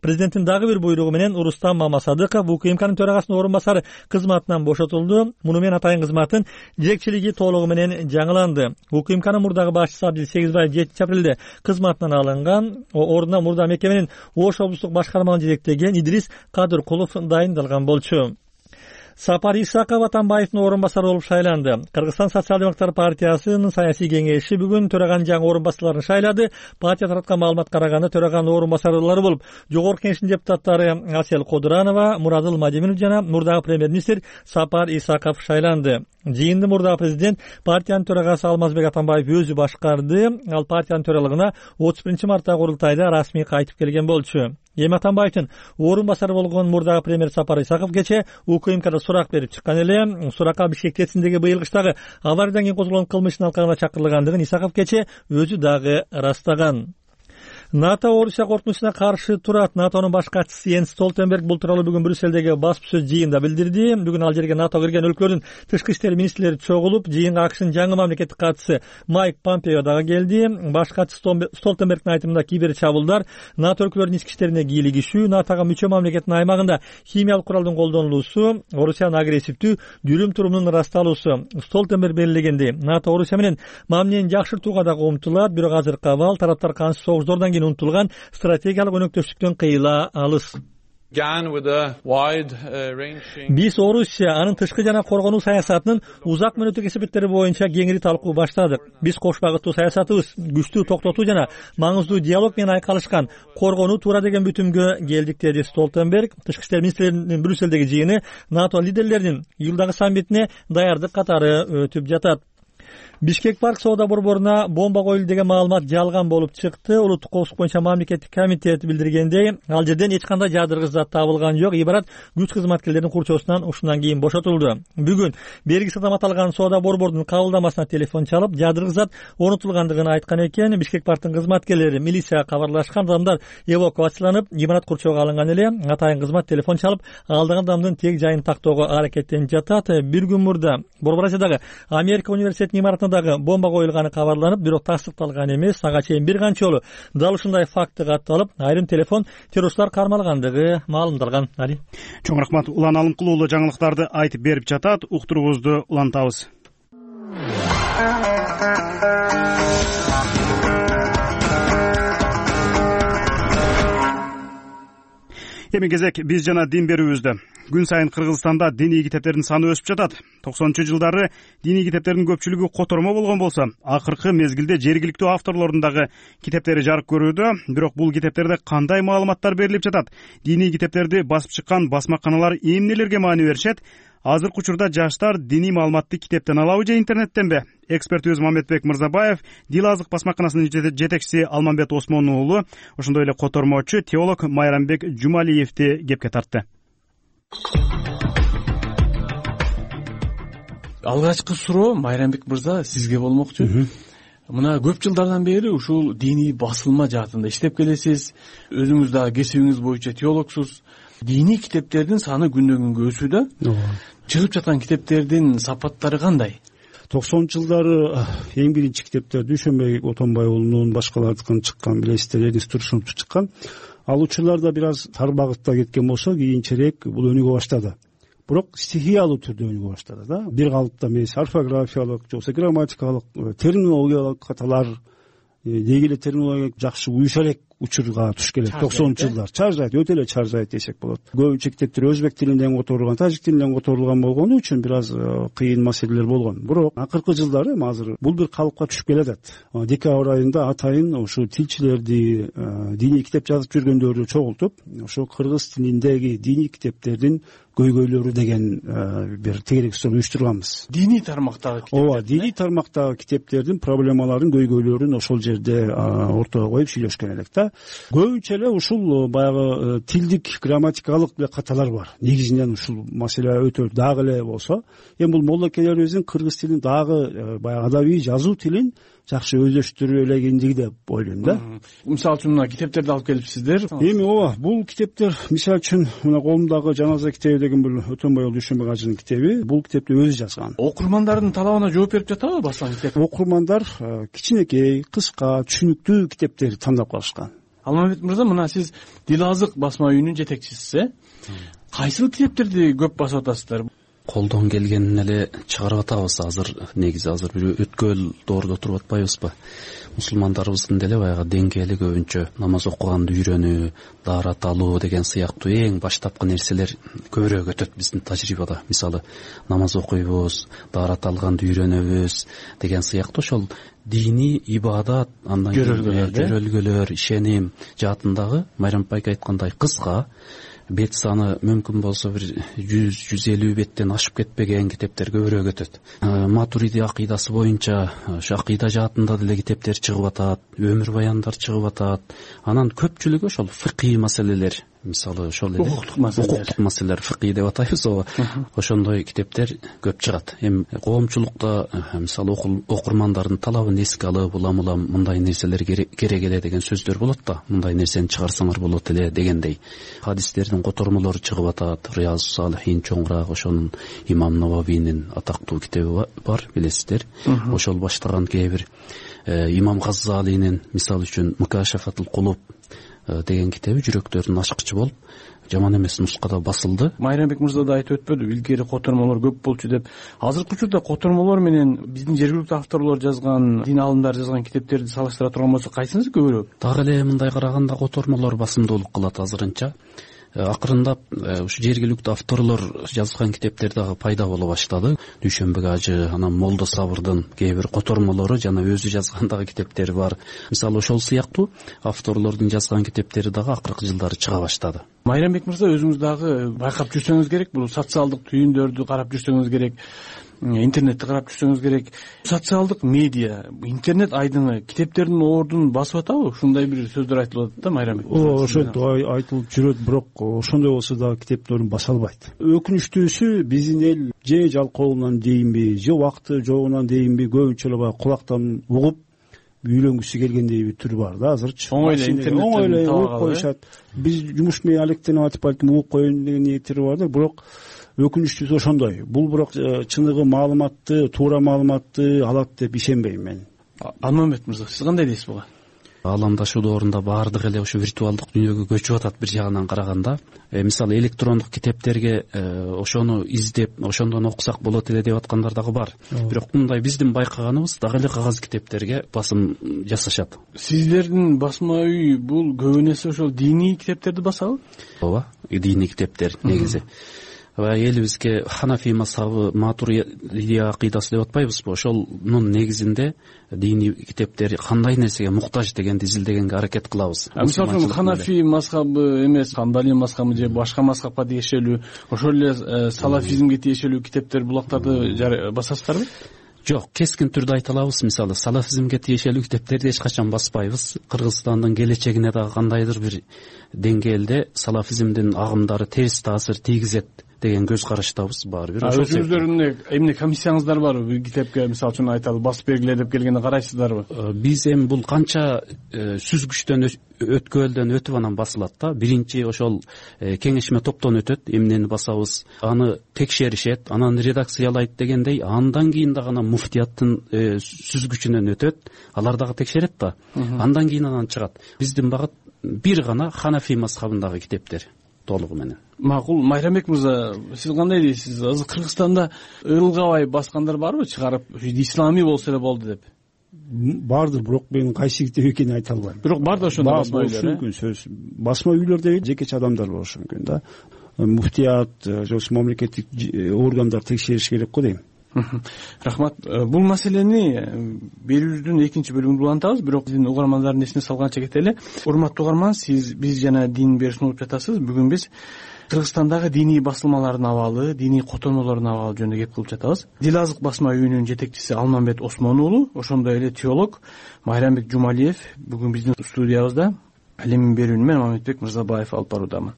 президенттин дагы бир буйругу менен Урустам Мамасадыков УКМКнын төрагасынын орун басары кызматынан бошотулду. Муну менен атайын кызматтын жетекчилиги толугу менен жаңыланды. УКМКнын мурдагы башчысы Абдил Сегизбаев жетинчи апрелде кызматынан алынган. Ордуна мурда мекеменин Ош облустук башкармалыгын жетектеген Идрис Кадыркулов дайындалган болчу. Сапар Исаков Атамбаевдин орун басары болуп шайланды. Кыргызстан социал-демократтар партиясынын саясий кеңеши бүгүн төраганын жаңы орун басарларын шайлады. Партия тараткан маалымат караганда төраганын орун басарлары болуп, жогорку кеңештин депутаттары Асел Кодуранова, Мурадыл Мадиминов жана мурдагы премьер-министр Сапар Исаков шайланды. Жыйынды мурдагы президент партиянын төрагасы Алмазбек Атамбаев өзү башкарды. Ал партиянын төралыгына отуз биринчи марттагы курултайда расмий кайтып келген болчу. Эми Атамбаевдин орун басары болгон мурдагы премьер Сапар Исаков кече УКМКда сурак берип чыккан эле. Суракка Бишкек ТЭЦиндеги быйыл кыштагы авариядан кийин козголгон кылмыштын алкагына чакырылгандыгын Исаков кече өзү дагы ырастаган. НАТО Орусия коркунучуна каршы турат. НАТОнун баш катчысы Йенс Столтенберг бул тууралуу бүгүн Брюссельдеги басма сөз жыйынында билдирди. Бүгүн ал жерге НАТО кирген өлкөлөрдүн тышкы иштер министрлери чогулуп, жыйынга АКШнын жаңы мамлекеттик катчысы Майк Помпео дагы келди. Баш катчы Столтенбергдин айтымында кибер чабуулдар НАТО өлкөлөрүнүн ички иштерине кийлигишүү, НАТОга мүчө мамлекеттин аймагында химиялык куралдын колдонулуусу, Орусиянын агрессивдүү жүрүм-турумунун ырасталуусу. Столтенберг белгилегендей, НАТО Орусия менен мамилени жакшыртууга дагы умтулат, бирок азыркы абал тараптар кансыз согуштардан кийин унутулган стратегиялык өнөктөштүктөн кыйыла алыс. Биз Орусия анын тышкы жана коргонуу саясатынын узак мөөнөттүк эсептери боюнча кеңири талкуу баштадык. Биз кош багыттуу саясатыбыз күчтүү токтотуу жана маңыздуу диалог менен айкалышкан коргонуу туура деген бүтүмгө келдик, деди Столтенберг. Тышкы иштер министрлеринин Брюссельдеги жыйыны НАТО лидерлеринин июлдагы саммитине даярдык катары өтүп жатат. Бишкек парк соода борборуна бомба коюлду деген маалымат жалган болуп чыкты. Улуттук коопсуздук боюнча мамлекеттик комитет билдиргендей, ал жерден эч кандай жадыргыч зат табылган жок. Ибарат күч кызматкерлеринин курчоосунан ушундан кийин бошотулду. Бүгүн бергиси адам аталган соода борборунун кабылдамасына телефон чалып, жадыргыч зат орнотулгандыгын айткан экен. Бишкек парктын кызматкерлери милицияга кабарлашкан, адамдар эвакуацияланып, имарат курчоого алынган эле. Атайын кызмат телефон чалып, алдыган адамдын тег жайын тактоого аракеттенип жатат. Бир күн мурда Борбор Азиядагы Америка университетинин имаратына бомба коюлганы кабарланып, бирок тастыкталган эмес. Ага чейин бир канча жолу дал ушундай факты катталып, айрым телефон террорчулар кармалгандыгы маалымдалган. Али. Чоң рахмат. Улан Алымкулуу уулу жаңылыктарды айтып берип жатат. Уктуруубузду улантабыз. Эми кезек биз жана дин берүүбүздө. Күн сайын Кыргызстанда диний китептердин саны өсүп жатат. токсонунчу жылдары диний китептердин көпчүлүгү котормо болгон болсо, акыркы мезгилде жергиликтүү авторлордун дагы китептери жарык көрүүдө. Бирок бул китептерде кандай маалыматтар берилип жатат? Диний китептерди басып чыккан басмаканалар эмнелерге маани беришет? Азыркы учурда жаштар диний маалыматты китептен алабы же интернеттенби? Экспертибиз Мамедбек Мырзабаев, Дил азык басмаканасынын жетекчиси Алмамбет Осмон уулу, ошондой эле котормочу теолог Майрамбек Жумалиевди кепке тартты. Алгачкы суроо Майрамбек мырза сизге болмокчу. Мына көп жылдардан бери ушул диний басылма жаатында иштеп келесиз. Өзүңүз да кесибиңиз боюнча теологсуз. Диний китептердин саны күндөн күнгө өсүүдө. Чыгып жаткан китептердин сапаттары кандай? токсонунчу жылдары эң биринчи китептер Дүйшөнбек Отонбай уулунун, башкалардыкын чыккан, билесиздер, Эдис Турсуновду чыккан. Ал учурларда бир аз тар багытта кеткен болсо, кийинчерээк бул өнүгө баштады. Бирок стихиялуу түрдө өнүгө баштады да. Бир калыпта эмес, орфографиялык, же болбосо грамматикалык, терминологиялык каталар, деги эле терминология жакшы уюша элек учурга туш келет. токсонунчу жылдар чаржайт, өтө эле чаржайт десек болот. Көбүнчө китептер өзбек тилинен которулган, тажик тилинен которулган болгону үчүн бир аз кыйын маселелер болгон. Бирок акыркы жылдары азыр бул бир калыпка түшүп келатат. Декабрь айында атайын ушу тилчилерди, диний китеп жазып жүргөндөрдү чогултуп, ошо кыргыз тилиндеги диний китептердин көйгөйлөрү деген бир тегерек уюштурганбыз. Диний тармактагы китептер. Ооба, диний тармактагы китептердин проблемаларын, көйгөйлөрүн ошол жерде ортого коюп сүйлөшкөн элек да. Көбүнчө эле ушул баягы тилдик, грамматикалык эле каталар бар. Негизинен ушул маселе өтө дагы эле болсо, эми бул молдокелерибиздин кыргыз тилин дагы баягы адабий жазуу тилин жакшы өздөштүрө элегендиги деп ойлойм да. Мисалы үчүн мына китептерди алып келипсиздер. Эми ооба, бул китептер мисалы үчүн мына колумдагы Жаназа китеби деген бул Өтөнбай уулу Дүйшөнбек ажынын китеби. Бул китепти өзү жазган. Окурмандардын талабына жооп берип жатабы басылган китеп? Окурмандар кичинекей, кыска, түшүнүктүү китептерди тандап калышкан. Алмамбет мырза, мына сиз Дил азык басма үйүнүн жетекчисисиз, э? Кайсыл китептерди көп басып атасыздар? Колдон келгенин эле чыгарып атабыз. Азыр негизи азыр бир өткөл доордо туруп атпайбызбы? Мусулмандарыбыздын деле баягы деңгээли көбүнчө намаз окуганды үйрөнүү, даарат алуу деген сыяктуу эң баштапкы нерселер көбүрөөк өтөт биздин тажрыйбада. Мисалы, намаз окуйбуз, даарат алганды үйрөнөбүз деген сыяктуу ошол диний ибадат, андан кийин жөрөлгөлөр, ишеним жаатындагы Майрам апайга айткандай кыска, бет саны мүмкүн болсо бир жүз жүз элүү беттен ашып кетпеген китептер көбүрөөк өтөт. Матуриди акыйдасы боюнча ошо акыйда жаатында деле китептер чыгып атат, өмүр баяндар чыгып атат. Анан көпчүлүгү ошол фикый маселелер, мисалы ошол эле укуктук маселелер, фикый деп атайбыз, ооба. Ошондой китептер көп чыгат. Эми коомчулукта мисалы окурмандардын талабын эске алып, улам улам мындай нерселер керек эле деген сөздөр болот да. Мындай нерсени чыгарсаңар болот эле дегендей. Хадистердин котормолору чыгып атат. Рияз Салихин чоңураак, ошонун Имам Нававийнин атактуу китеби бар, билесиздер. Ошол баштаган кээ бир Имам Газзалинин мисалы үчүн Мукашафатул Кулуб деген китеби жүрөктөрдүн ачкычы болуп жаман эмес нускада басылды. Майрамбек мырза да айтып өтпөдү, илгери котормолор көп болчу деп. Азыркы учурда котормолор менен биздин жергиликтүү авторлор жазган, дин алымдары жазган китептерди салыштыра турган болсо кайсыңыз көбүрөөк? Дагы эле мындай караганда котормолор басымдуулук кылат азырынча. Акырындап ушу жергиликтүү авторлор жазган китептер дагы пайда боло баштады. Дүйшөнбек ажы, анан Молдо Сабырдын кээ бир котормолору жана өзү жазгандагы китептери бар. Мисалы ошол сыяктуу авторлордун жазган китептери дагы акыркы жылдары чыга баштады. Майрамбек мырза, өзүңүз дагы байкап жүрсөңүз керек, бул социалдык түйүндөрдү карап жүрсөңүз керек, интернетти карап жүрсөңүз керек. Социалдык медиа, интернет айдыңы китептердин ордун басып атабы? Ушундай бир сөздөр айтылып атат да, Майрамбек. Ооба, ошентип айтылып жүрөт, бирок ошондой болсо да китептерин баса албайт. Өкүнүчтүүсү биздин эл же жалкоолунан дейинби, же убакыты жогунан дейинби көбүнчө эле баягы кулактан угуп үйлөнгүсү келгендей бир түр бар да азырчы. Оңой эле интернеттен угуп коюшат. Биз жумуш менен алектенип атып балким угуп коеюн деген ниеттери бар да, бирок өкүнүчтүүсү ошондой. Бул бирок чыныгы маалыматты, туура маалыматты алат деп ишенбейм мен. Алмамбет мырза, сиз кандай дейсиз буга? Ааламдашуу доорунда баардык эле ошо виртуалдык дүйнөгө көчүп атат бир жагынан караганда. Э, мисалы электрондук китептерге э, ошону издеп, ошондон окусак болот эле деп аткандар дагы бар. Бирок мындай биздин байкаганыбыз дагы эле кагаз китептерге басым жасашат. Сиздердин басма үй бул көбүнесе ошол диний китептерди басабы? Ооба, диний китептер негизи. Элибизге Ханафи мазхабы, Матуридия акыйдасы деп атпайбызбы? Ошонун негизинде диний китептер кандай нерсеге муктаж дегенди изилдегенге аракет кылабыз. Мисалы үчүн Ханафи мазхабы эмес, Хамбали мазхабы же башка мазхабка тиешелүү, ошол эле салафизмге тиешелүү китептер булактарды басасыздарбы? Жок, кескин түрдө айта алабыз. Мисалы, салафизмге тиешелүү китептерди эч качан баспайбыз. Кыргызстандын келечегине дагы кандайдыр бир деңгээлде салафизмдин агымдары терс таасир тийгизет деген көз караштабыз баары бир. Өзүңүздөрдүн эмне комиссияңыздар барбы? Бир китепке мисалы үчүн айталы басып бергиле деп келгенде карайсыздарбы? Биз эми бул канча сүзгүчтөн өткөлдөн өтүп анан басылат да. Биринчи ошол кеңешме топтон өтөт, эмнени басабыз, аны текшеришет, анан редакциялайт дегендей, андан кийин дагы муфтияттын сүзгүчүнөн өтөт, алар дагы текшерет да. Андан кийин анан чыгат. Биздин багыт бир гана Ханафи мазхабындагы китептер толугу менен. Макул. Майрамбек мырза, сиз кандай дейсиз? Азыр Кыргызстанда ылгабай баскандар барбы, чыгарып исламий болсо эле болду деп? Бардыр, бирок мен кайсы китеп экенин айта албайм. Бирок бар да ошондой басма үйлөр, э? Мүмкүн сөз. Басма үйлөрдө жекече адамдар болушу мүмкүн да. Муфтият, же мамлекеттик органдар текшериш керек го дейм. Рахмат. Бул маселени берүүбүздүн экинчи бөлүмүндө улантабыз, бирок биздин угармандардын эсине салганча кетели. Урматтуу угарман, сиз биз жана дин берүүсүн угуп жатасыз. Бүгүн биз Кыргызстандагы диний басылмалардын абалы, диний котормолордун абалы жөнүндө кеп кылып жатабыз. Дил азык басма үйүнүн жетекчиси Алмамбет Осмон уулу, ошондой эле теолог Майрамбек Жумалиев бүгүн биздин студиябызда. Ал эми берүүнү мен Мамедбек Мырзабаев алып баруудамын.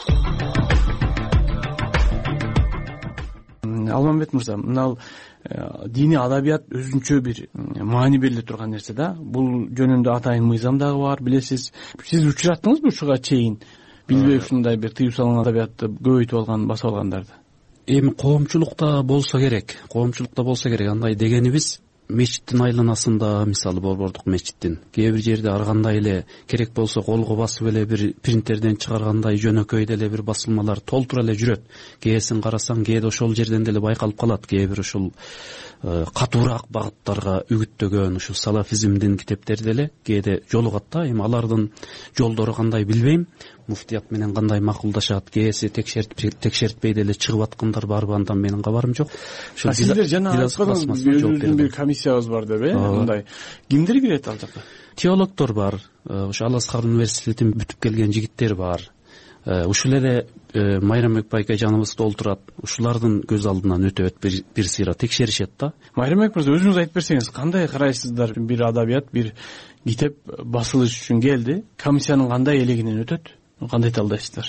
Алмамбет мырза, мына диний адабият өзүнчө бир маани бериле турган нерсе да. Бул жөнүндө атайын мыйзам дагы бар, билесиз. Сиз учураттыңызбы ушуга чейин? Билбей ушундай бир тыюу салган адабиятты көбөйтүп алган, басып алгандарды? Эми коомчулукта болсо керек, коомчулукта болсо керек. Андай дегенибиз, мечиттин айланасында, мисалы Борбордук мечиттин кээ бир жерде ар кандай эле керек болсо колго басып эле бир принтерден чыгаргандай жөнөкөй деле бир басылмалар толтура эле жүрөт. Кээсин карасаң, кээде ошол жерден деле байкалып калат. Кээ бир ушул катуураак багыттарга үгүттөгөн ушу салафизмдин китептери деле кээде жолугат да. Эми алардын жолдору кандай билбейм, муфтият менен кандай макулдашат, кээси текшертпей деле чыгып аткандар барбы, андан менин кабарым жок. Сиздер жана айткандыңыз, өзүбүздүн бир комиссиябыз бар деп, э, мындай кимдер кирет ал жака? Теологдор бар, ошо Ал-Азхар университетин бүтүп келген жигиттер бар. Ушул эле Майрамбек байкажаныбыз толтурат. Ушулардын көз алдынан өтөт, бир сыйра текшеришет да. Майрамбек мырза, өзүңүз айтып берсеңиз, кандай карайсыздар? Бир адабият, бир китеп басылыш үчүн келди, комиссиянын кандай элегинен өтөт? Кандай талдайсыздар?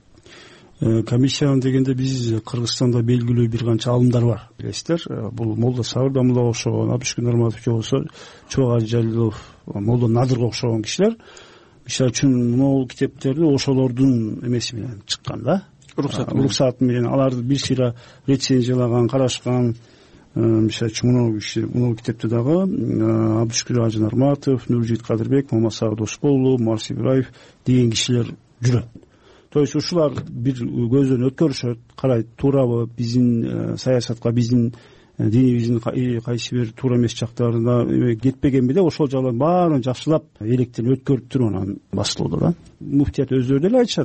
Комиссияны дегенде биз Кыргызстанда белгилүү бир канча алымдар бар. Билесиздер, бул Молда Сабыр Дамуллага окшогон, Абдышкүн Нарматов же болсо Чоң Ажалилов, Молда Надырга окшогон кишилер мисалы үчүн могул китептерди ошолордун эмеси менен чыккан да, уруксаты менен аларды бир сыйра рецензиялаган, карашкан. Мисалы үчүн могу киши, могу китепте дагы Абдышкүн Ажы Нарматов, Нуржит Кадырбек, Мамасагы Досболов, Марс Ибраев деген кишилер жүрөт. То есть ушулар бир көздөн өткөрүшөт, карайт, туурабы биздин саясатка, биздин динибиздин кайсы бир туура эмес жактарына кетпегенби деп ошол жактарын баарын жакшылап электен өткөрүп туруп анан басылууда да. Муфтият өздөрү деле айтышат,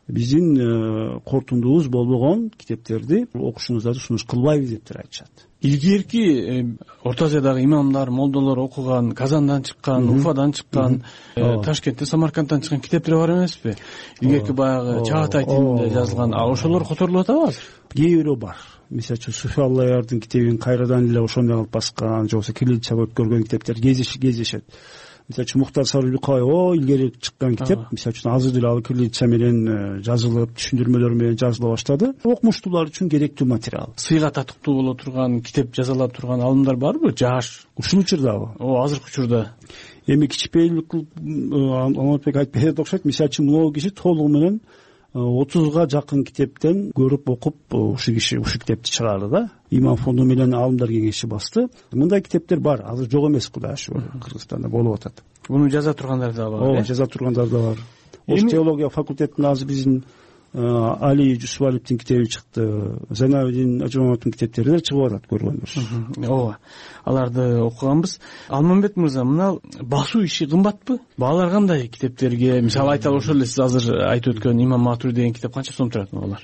биздин кортундубуз болбогон китептерди окушуңуздарды сунуш кылбайбыз деп айтышат. Илгерки Орто Азиядагы имамдар, молдолор окуган, Казандан чыккан, Уфадан чыккан, Ташкенттен, Самаркандтан чыккан китептер бар эмеспи? Илгерки баягы Чагатай тилинде жазылган, а ошолор которулуп атабы азыр? Кээ бирөө бар. Мисалы үчүн Суфи Аллаярдын китебин кайрадан эле ошондой кылып баскан, же болбосо кириллица өткөргөн китептер кездешет. Мисалы үчүн Муктар Сарыбеков о илгери чыккан китеп, мисалы үчүн азыр деле ал кириллица менен жазылып, түшүндүрмөлөр менен жазыла баштады. Окумуштуулар үчүн керектүү материал. Сыйга татыктуу боло турган, китеп жазыла турган алымдар барбы? Жаш ушул учурдабы? О, азыркы учурда. Эми кичипейилик кылып Алматбек айтып берет окшойт. Мисалы үчүн могу киши толугу менен отузга жакын китептен көрүп окуп ушул киши ушул китепти чыгарды да. Имам фонду менен Алымдар кеңеши басты. Мындай китептер бар, азыр жок эмес, Кудай ошо Кыргызстанда болуп атат. Муну жаза тургандар да бар. Ооба, жаза тургандар да бар. Ош теология факультетинде азыр биздин Али Жусупалиевдин китеби чыкты, Зайнабидин Ажымамовдун китептери да чыгып атат, көргөнбүз. Ооба, аларды окуганбыз. Алмамбет мырза, мына басуу иши кымбатпы? Баалар кандай китептерге? Мисалы айталы, ошол эле сиз азыр айтып өткөн Имам Матури деген китеп канча сом турат баалар?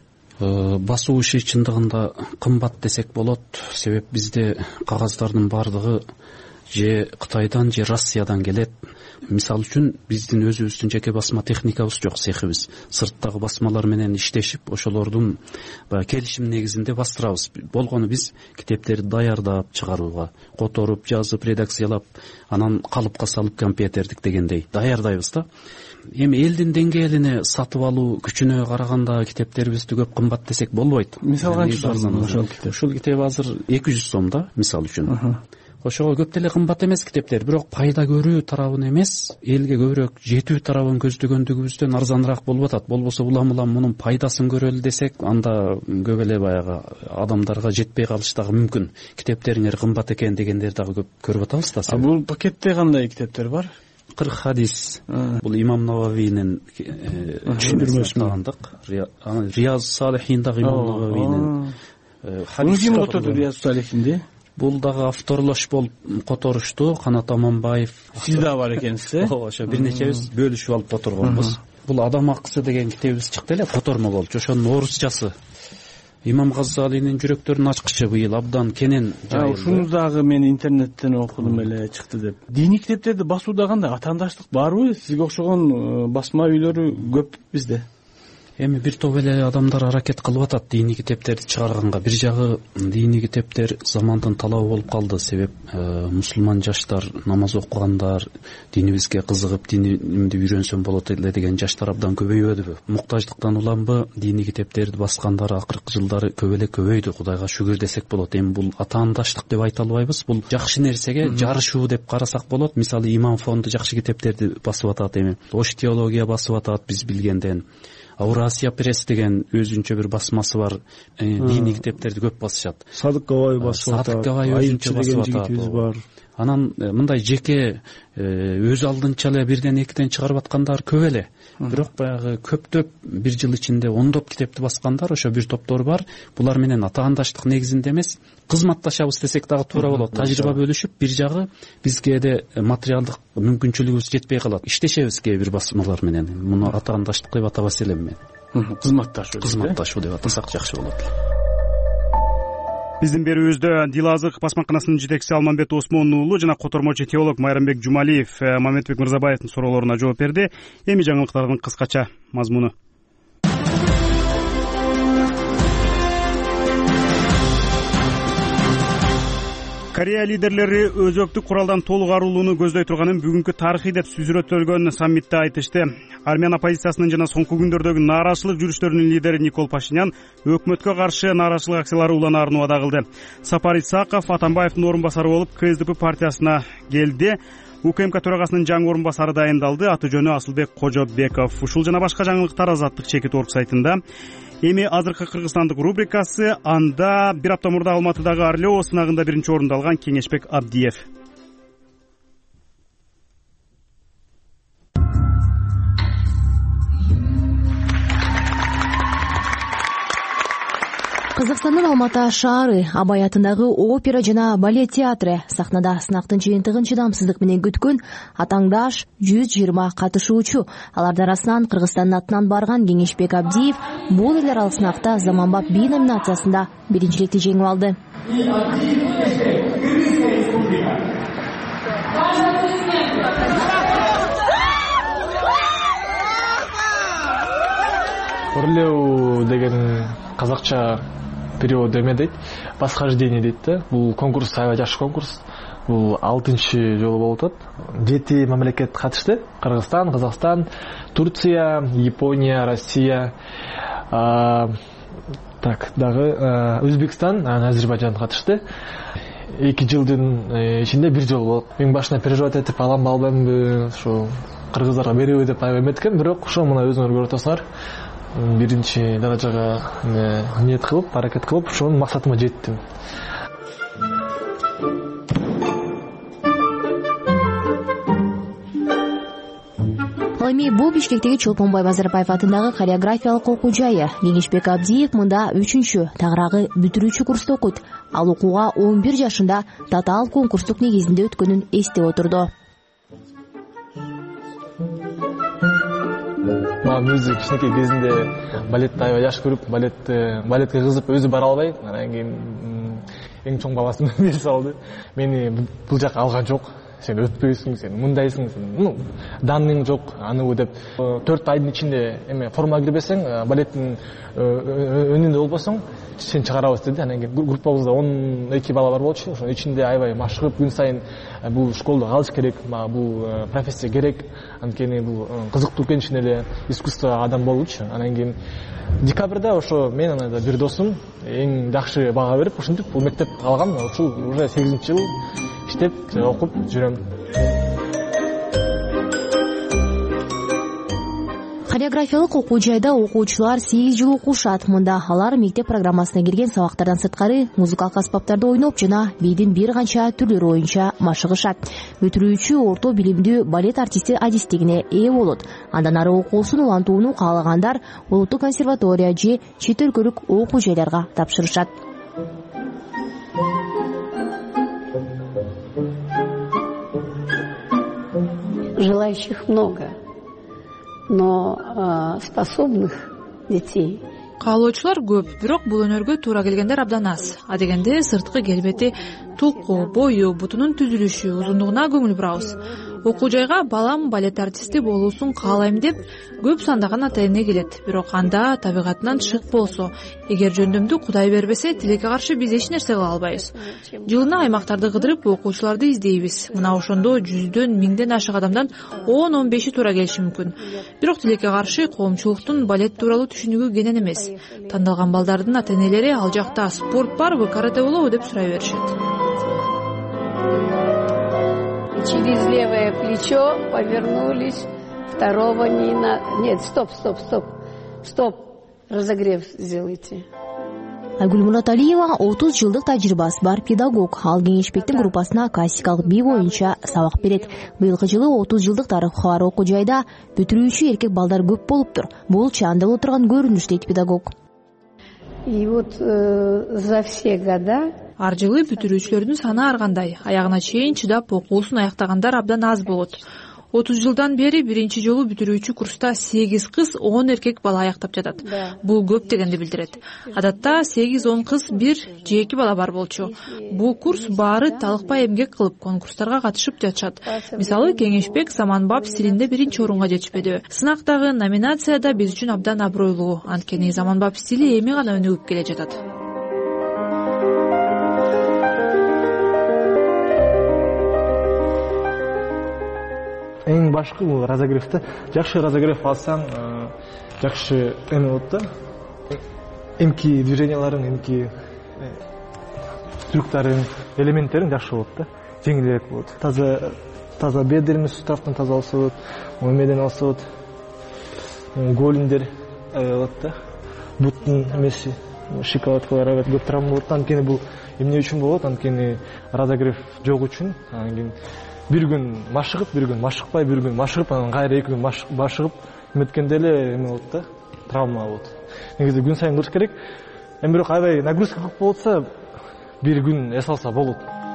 Басуу иши чындыгында кымбат десек болот. Себеп бизде кагаздардын бардыгы же Кытайдан же Россиядан келет. Мисалы үчүн биздин өзүбүздүн жеке басма техникабыз жок, цехибиз. Сырттагы басмалар менен иштешип, ошолордун баягы келишим негизинде бастырабыз. Болгону биз китептерди даярдап чыгарууга, которуп, жазып, редакциялап, анан калыпка салып компьютердик дегендей даярдайбыз да. Эми элдин деңгээлине сатып алуу күчүнө караганда китептерибизди көп кымбат десек болбойт. Мисалы канча сом ошол китеп? Ушул китеп азыр эки жүз сом да, мисалы үчүн. Ошого көп деле кымбат эмес китептер, бирок пайда көрүү тарабын эмес, элге көбүрөөк жетүү тарабын көздөгөндүгүбүздөн арзаныраак болуп атат. Болбосо улам улам мунун пайдасын көрөлү десек, анда көп эле баягы адамдарга жетпей калышы дагы мүмкүн. Китептериңер кымбат экен дегендер дагы көп көрүп атабыз да. А бул пакетте кандай китептер бар? кырк хадис. Бул Имам Нававийнин түшүндүрмөсүн алгандык. Рияз Салихиндагы Имам Нававийнин хадис. Ким отурду Рияз Салихинди? Бул дагы авторлош болуп которушту, Канат Аманбаев. Сиз да бар экенсиз, э? Ооба, ошо бир нечебиз бөлүшүп алып которгонбуз. Бул Адам акысы деген китебибиз чыкты эле, котормо болчу. Ошонун орусчасы. Имам Газзалинин жүрөктөрүн ачкычы быйыл абдан кенен жайылды. Ушуну дагы мен интернеттен окудум эле, чыкты деп. Диний китептерди басууда кандай атаандаштык барбы? Сизге окшогон басма үйлөрү көп бизде. Эми бир топ эле адамдар аракет кылып атат диний китептерди чыгарганга. Бир жагы диний китептер замандын талабы болуп калды. Себеп мусулман жаштар, намаз окугандар, динибизге кызыгып, динимди үйрөнсөм болот эле деген жаштар абдан көбөйбөдүбү? Муктаждыктан уламбы диний китептерди баскандар акыркы жылдары көп эле көбөйдү, Кудайга шүгүр десек болот. Эми бул атаандаштык деп айта албайбыз. Бул жакшы нерсеге жарышуу деп карасак болот. Мисалы Имам фонду жакшы китептерди басып атат эми. Ош теология басып атат биз билгенден. Аурасия пресс деген өзүнчө бир басмасы бар, диний китептерди көп басышат. Садык Габай басып атат. Садык Габай өзүнчө басып атат. Анан мындай жеке өз алдынча эле бирден экиден чыгарып аткандар көп эле. Бирок баягы көптөп бир жыл ичинде ондоп китепти баскандар ошо бир топтор бар. Булар менен атаандаштык негизинде эмес, кызматташабыз десек дагы туура болот. Тажрыйба бөлүшүп, бир жагы бизге материалдык мүмкүнчүлүгүбүз жетпей калат. Иштешебиз кээ бир басмалар менен. Муну атаандаштык деп атабас элем мен. Кызматташуу. Кызматташуу деп атасак жакшы болот. Биздин берүүбүздө Дил Азык басмаканасынын жетекчиси Алмамбет Осмон уулу жана котормочу теолог Майрамбек Жумалиев Мамедбек Мырзабаевдин суроолоруна жооп берди. Эми жаңылыктардын кыскача мазмуну. Корея лидерлери өзөктүк куралдан толук арылууну көздөй турганын бүгүнкү тарыхый деп сүзүрөттөлгөн саммитте айтышты. Армян оппозициясынын жана соңку күндөрдөгү нааразычылык жүрүштөрүнүн лидери Никол Пашинян өкмөткө каршы нааразычылык акциялары уланаарын убада кылды. Сапар Исаков Атамбаевдин орун басары болуп КСДП партиясына келди. УКМК төрагасынын жаңы орун басары дайындалды. Аты жөнү Асылбек Кожобеков. Ушул жана башка жаңылыктар Азаттык чекит орг сайтында. Эми азыркы кыргызстандык рубрикасы, анда бир апта мурда Алматыдагы Орлео сынагында биринчи орунду алган Кеңешбек Абдиев. Кыргызстандын Алматы шаары Абай атындагы опера жана балет театры сахнада сынактын жыйынтыгын чыдамсыздык менен күткөн атаңдаш жүз жыйырма катышуучу. Алардын арасынан Кыргызстандын атынан барган Кеңешбек Абдиев бул эл аралык сынакта заманбап би номинациясында биринчиликти жеңип алды. Орлео деген казакча перевод эме дейт, восхождение дейт да. Бул конкурс аябай жакшы конкурс. Бул алтынчы жолу болуп атат. Жети мамлекет катышты: Кыргызстан, Казакстан, Турция, Япония, Россия, так дагы Өзбекстан, Азербайжан катышты. Эки жылдын ичинде бир жолу болот. Мен башына переживать этип аламбы албаймбы, ошо кыргыздарга береби деп айып эметкем, бирок ошо мына өзүңөр көрүп атасыңар. Биринчи даражага ниет кылып, аракет кылып, ошонун максатыма жеттим. Ал эми бул Бишкектеги Чолпонбай Базарбаев атындагы хореографиялык окуу жайы. Кеңешбек Абдиев мында үчүнчү, тагыраагы бүтүрүүчү курста окуйт. Ал окууга он бир жашында татаал конкурстук негизинде өткөнүн эстеп отурду. Мага өзү кичинекей кезинде балетти аябай жакшы көрүп, балетти балетке кызып өзү бара албай, анан кийин эң чоң бабасы берип салды. Мени бул жака алган жок. Сен өтпөйсүң, сен мындайсың, сен ну даның жок, аны деп төрт айдын ичинде эме форма кирбесең, балеттин өнүндө болбосоң, сен чыгарабыз деди. Анан кийин группабызда он эки бала бар болчу. Ошонун ичинде аябай машыгып күн сайын бул школдо калыш керек, бул профессия керек. Анткени бул кызыктуу экенчине эле искусство адам болчу. Анан кийин декабрда ошо мен анан бир досум эң жакшы бага берип, ушинтип бул мектепти алгам. Ушул уже сегизинчи жыл иштеп, окуп жүрөм. Хореографиялык окуу жайда окуучулар сегиз жыл окушат. Мында алар мектеп программасына кирген сабактардан сырткары музыкалык аспаптарды ойноп жана бийдин бир канча түрлөрү боюнча машыгышат. Бүтүрүүчү орто билимдүү балет артисти адистигине ээ болот. Андан ары окуусун улантууну каалагандар улуттук консерватория же чет өлкөлүк окуу жайларга тапшырышат. Желающих много, но способных детей. Каалоочулар көп, бирок бул өнөргө туура келгендер абдан аз. Адегенде сырткы келбети, тулку, бою, бутунун түзүлүшү, узундугуна көңүл бурабыз. Окуу жайга балам балет артисти болуусун каалайм деп көп сандаган ата эне келет. Бирок анда табигатынан шык болсо, эгер жөндөмдү Кудай бербесе, тилекке каршы биз эч нерсе кыла албайбыз. Жылына аймактарды кыдырып окуучуларды издейбиз. Мына ошондо жүздөн, миңден ашык адамдан он он беши туура келиши мүмкүн. Бирок тилекке каршы коомчулуктун балет тууралуу түшүнүгү кенен эмес. Тандалган балдардын ата энелери ал жакта спорт барбы, карате болобу деп сурай беришет. Через левое плечо повернулись, второго не на... Нет, стоп, стоп, стоп. Стоп, разогрев сделайте. Айгүл Мураталиева отуз жылдык тажрыйбасы бар педагог. Ал Кеңешбектин группасына классикалык бий боюнча сабак берет. Быйылкы жылы отуз жылдык тарыхы бар окуу жайда бүтүрүүчү эркек балдар көп болуптур. Бул чаанда боло турган көрүнүш дейт педагог. И вот э, за все года ар жылы бүтүрүүчүлөрдүн саны аргандай. Аягына чейин чыдап окуусун аяктагандар абдан аз болот. отуз жылдан бери биринчи жолу бүтүрүүчү курста сегиз кыз, он эркек бала аяктап жатат. Бул көп дегенди билдирет. Адатта сегиз он кыз, бир же эки бала бар болчу. Бул курс баары талыкпай эмгек кылып конкурстарга катышып жатышат. Мисалы, Кеңешбек заманбап стилинде биринчи орунга жетишпеди. Сынактагы номинацияда биз үчүн абдан абройлуу, анткени заманбап стили эми гана өнүгүп келе жатат. Эң башкы бул разогревде жакшы разогрев алсаң, жакшы эме болот да. Эмки движенияларың, эмки трюктарың, элементтериң жакшы болот да. Жеңилирээк болот. Таза таза бедренный суставдан таза алса болот, эмеден алса болот. Голиндер болот да. Буттун эмеси, шикалаткалар көп травма болот. Анткени бул эмне үчүн болот? Анткени разогрев жок үчүн, анан бир күн машыгып, бир күн машыкпай, бир күн машыгып, анан кайра эки күн машыгып эметкенде эле эме болот да, травма болот. Негизи күн сайын кылыш керек. Эми бирок аябай нагрузка көп болса, бир күн эс алса болот.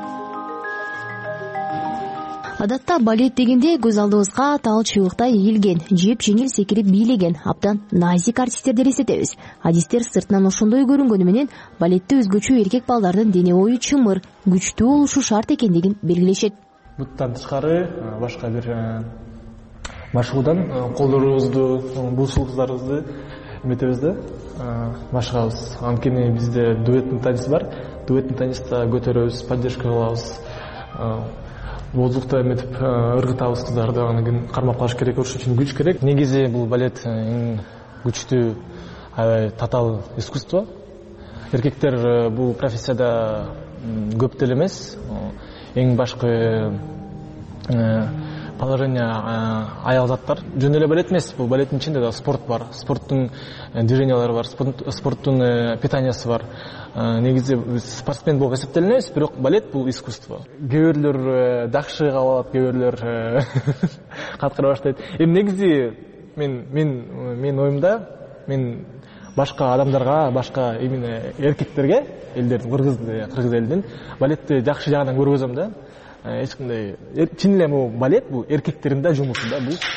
Адатта балет дегенде көз алдыбызга тал чыйылыктай ийилген, жеп жеңил секирип бийлеген, абдан назик артисттерди элестетебиз. Адистер сыртынан ошондой көрүнгөнү менен балетте өзгөчө эркек балдардын дене бою чымыр, күчтүү болушу шарт экендигин белгилешет. Буттан тышкары башка бир машыгуудан колдорубузду, булсулуктарыбызды эметебиз да, машыгабыз. Анткени бизде дуэттин танис бар. Дуэттин таниста көтөрөбүз, поддержка кылабыз. Воздухта эметип ыргытабыз кыздарды, анан кармап калыш керек, ошон үчүн күч керек. Негизи бул балет эң күчтүү, аябай татаал искусство. Эркектер бул профессияда көп деле эмес. Эң башкы положение аял заттар. Жөн эле балет эмес, бул балеттин ичинде да спорт бар. Спорттун движениялары бар, спорттун питаниясы бар. Негизи спортсмен болуп эсептелинебиз, бирок балет бул искусство. Кээ бирлер дакшы кабыл алат, кээ бирлер каткыра баштайт. Эми негизи мен мен мен оюмда мен башка адамдарга, башка именно эркектерге, элдердин, кыргыз кыргыз элдин балетти жакшы жагынан көргөзөм да. Эч кандай чын эле бул балет бул эркектердин да жумушу да бул.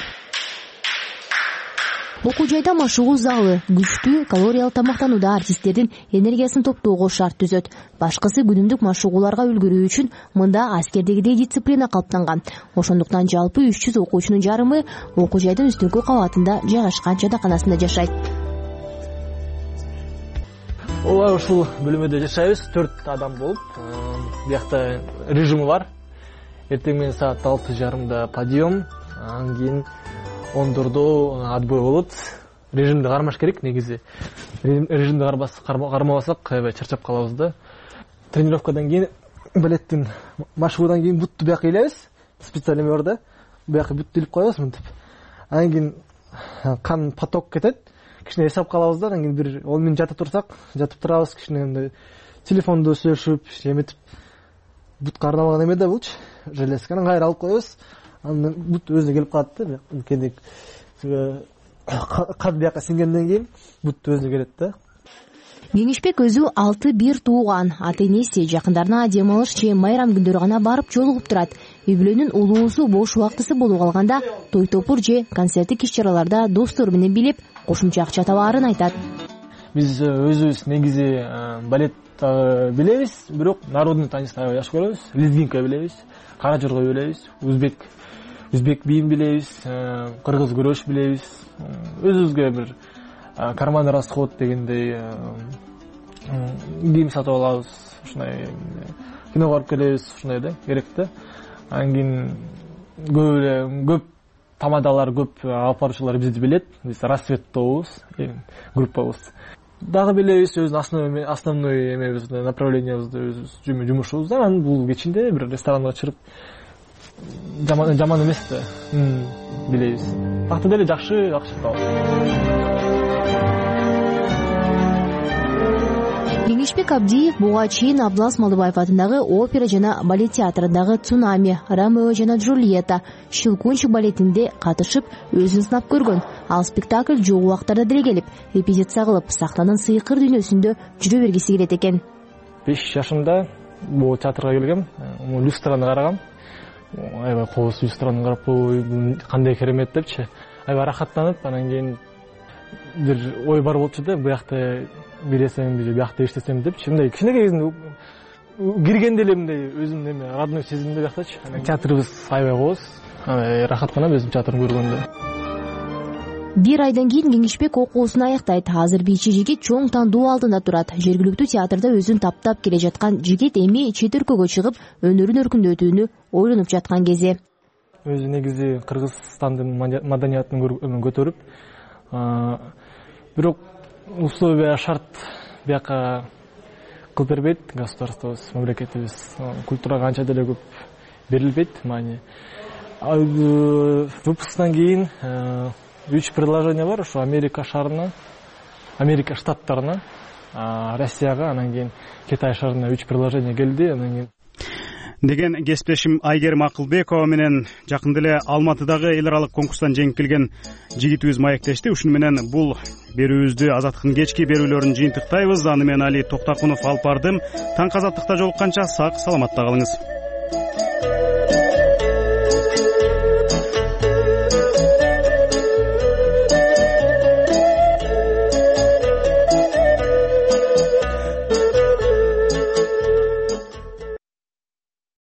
Окуу жайда машыгуу залы, күчтүү калориялык тамактанууда артисттердин энергиясын топтоого шарт түзөт. Башкысы күнүмдүк машыгууларга үлгүрүү үчүн мында аскердегидей дисциплина калыптанган. Ошондуктан жалпы үч жүз окуучунун жарымы окуу жайдын үстүнкү кабатында жайгашкан жатаканасында жашайт. Ооба, ушул бөлмөдө жашайбыз, төрт адам болуп. Биякта режимы бар. Эртең менен саат алты жарымда подъем, анан кийин ондордо отбой болот. Режимди кармаш керек негизи. Режимди кармабасак аябай чарчап калабыз да. Тренировкадан кийин, балеттин машыгуудан кийин бутту бияка илебиз. Специаль эме бар да. Бияка бутту илип коебуз мынтип. Анан кийин кан поток кетет. Кичине эсап калабыз да, анан кийин бир он минут жатып турсак, жатып турабыз, кичине андай телефондо сүйлөшүп, эметип бутка арналган эме да булчу, железка, анан кайра алып коебуз. Анан бут өзү келип калат да, кенек кан бияка сиңгенден кийин бут өзү келет да. Кеңешбек өзү алты бир тууган, ата-энеси жакындарына дем алыш же майрам күндөрү гана барып жолугуп турат. Үй бүлөнүн улуусу бош убактысы болуп калганда той топур же концерттик иш-чараларда достору менен билип, кошумча акча табаарын айтат. Биз өзүбүз негизи балет билебиз, бирок народный танисты аябай жакшы көрөбүз. Лезгинка билебиз, кара жоргой билебиз, узбек узбек бийин билебиз, кыргыз күрөш билебиз. Өзүбүзгө бир карман расход дегендей кийим сатып алабыз, ушундай кино барып келебиз, ушундай да, керек да. Анан кийин көп эле көп тамадалар, көп алып баруучулар бизди билет. Биз рассветтобуз, группабыз. Дагы билебиз өзүнүн основной эмебизди, направлениябызды, өзүбүз жумушубузду. Анан бул кечинде бир ресторанга чыгып жаман жаман эмес да, билебиз. Акты деле жакшы, акча табабыз. кеңешбек абдиев буга чейин Абдылас Малдыбаев атындагы опера жана балет театрындагы «Цунами», «Ромео жана Джульетта», «Щелкунчик» балетинде катышып өзүн сынап көргөн. Ал спектакль жок убактарда деле келип, репетиция кылып, сахнанын сыйкыр дүйнөсүндө жүрө бергиси келет экен. беш жашымда бул театрга келгем, люстраны карагам. Аябай кооз люстраны карап, кандай керемет депчи. Аябай рахаттанып, анан кийин бир ой бар болчу да, буякта билесем, буякта иштесем депчи. Мындай кичинекей кезинде киргенде эле мындай өзүм неме родной сезимде буяктачы. Театрыбыз аябай кооз, рахаттанам өзүм театрын көргөндө. Бир айдан кийин Кеңешбек окуусун аяктайт. Азыр бийчи жигит чоң тандоо алдында турат. Жергиликтүү театрда өзүн таптап келе жаткан жигит эми чет өлкөгө чыгып, өнөрүн өркүндөтүүнү ойлонуп жаткан кези. Өзү негизи Кыргызстандын маданиятын көтөрүп, бирок условия шарт бияка кылып бербейт государствобуз, мамлекетибиз. Культурага анча деле көп берилбейт маани. Выпусктан кийин үч предложение бар, ошо Америка шарына, Америка штаттарына, Россияга, анан кийин Китай шарына үч предложение келди, анан кийин деген кесиптешим Айгерим Акылбекова менен жакында эле Алматыдагы эл аралык конкурстан жеңип келген жигитибиз маектешти. Ушуну менен бул берүүбүздү Азаттыктын кечки берүүлөрүн жыйынтыктайбыз. Аны менен Али Токтокунов алып бардым. Таң азаттыкта жолукканча сак саламатта калыңыз.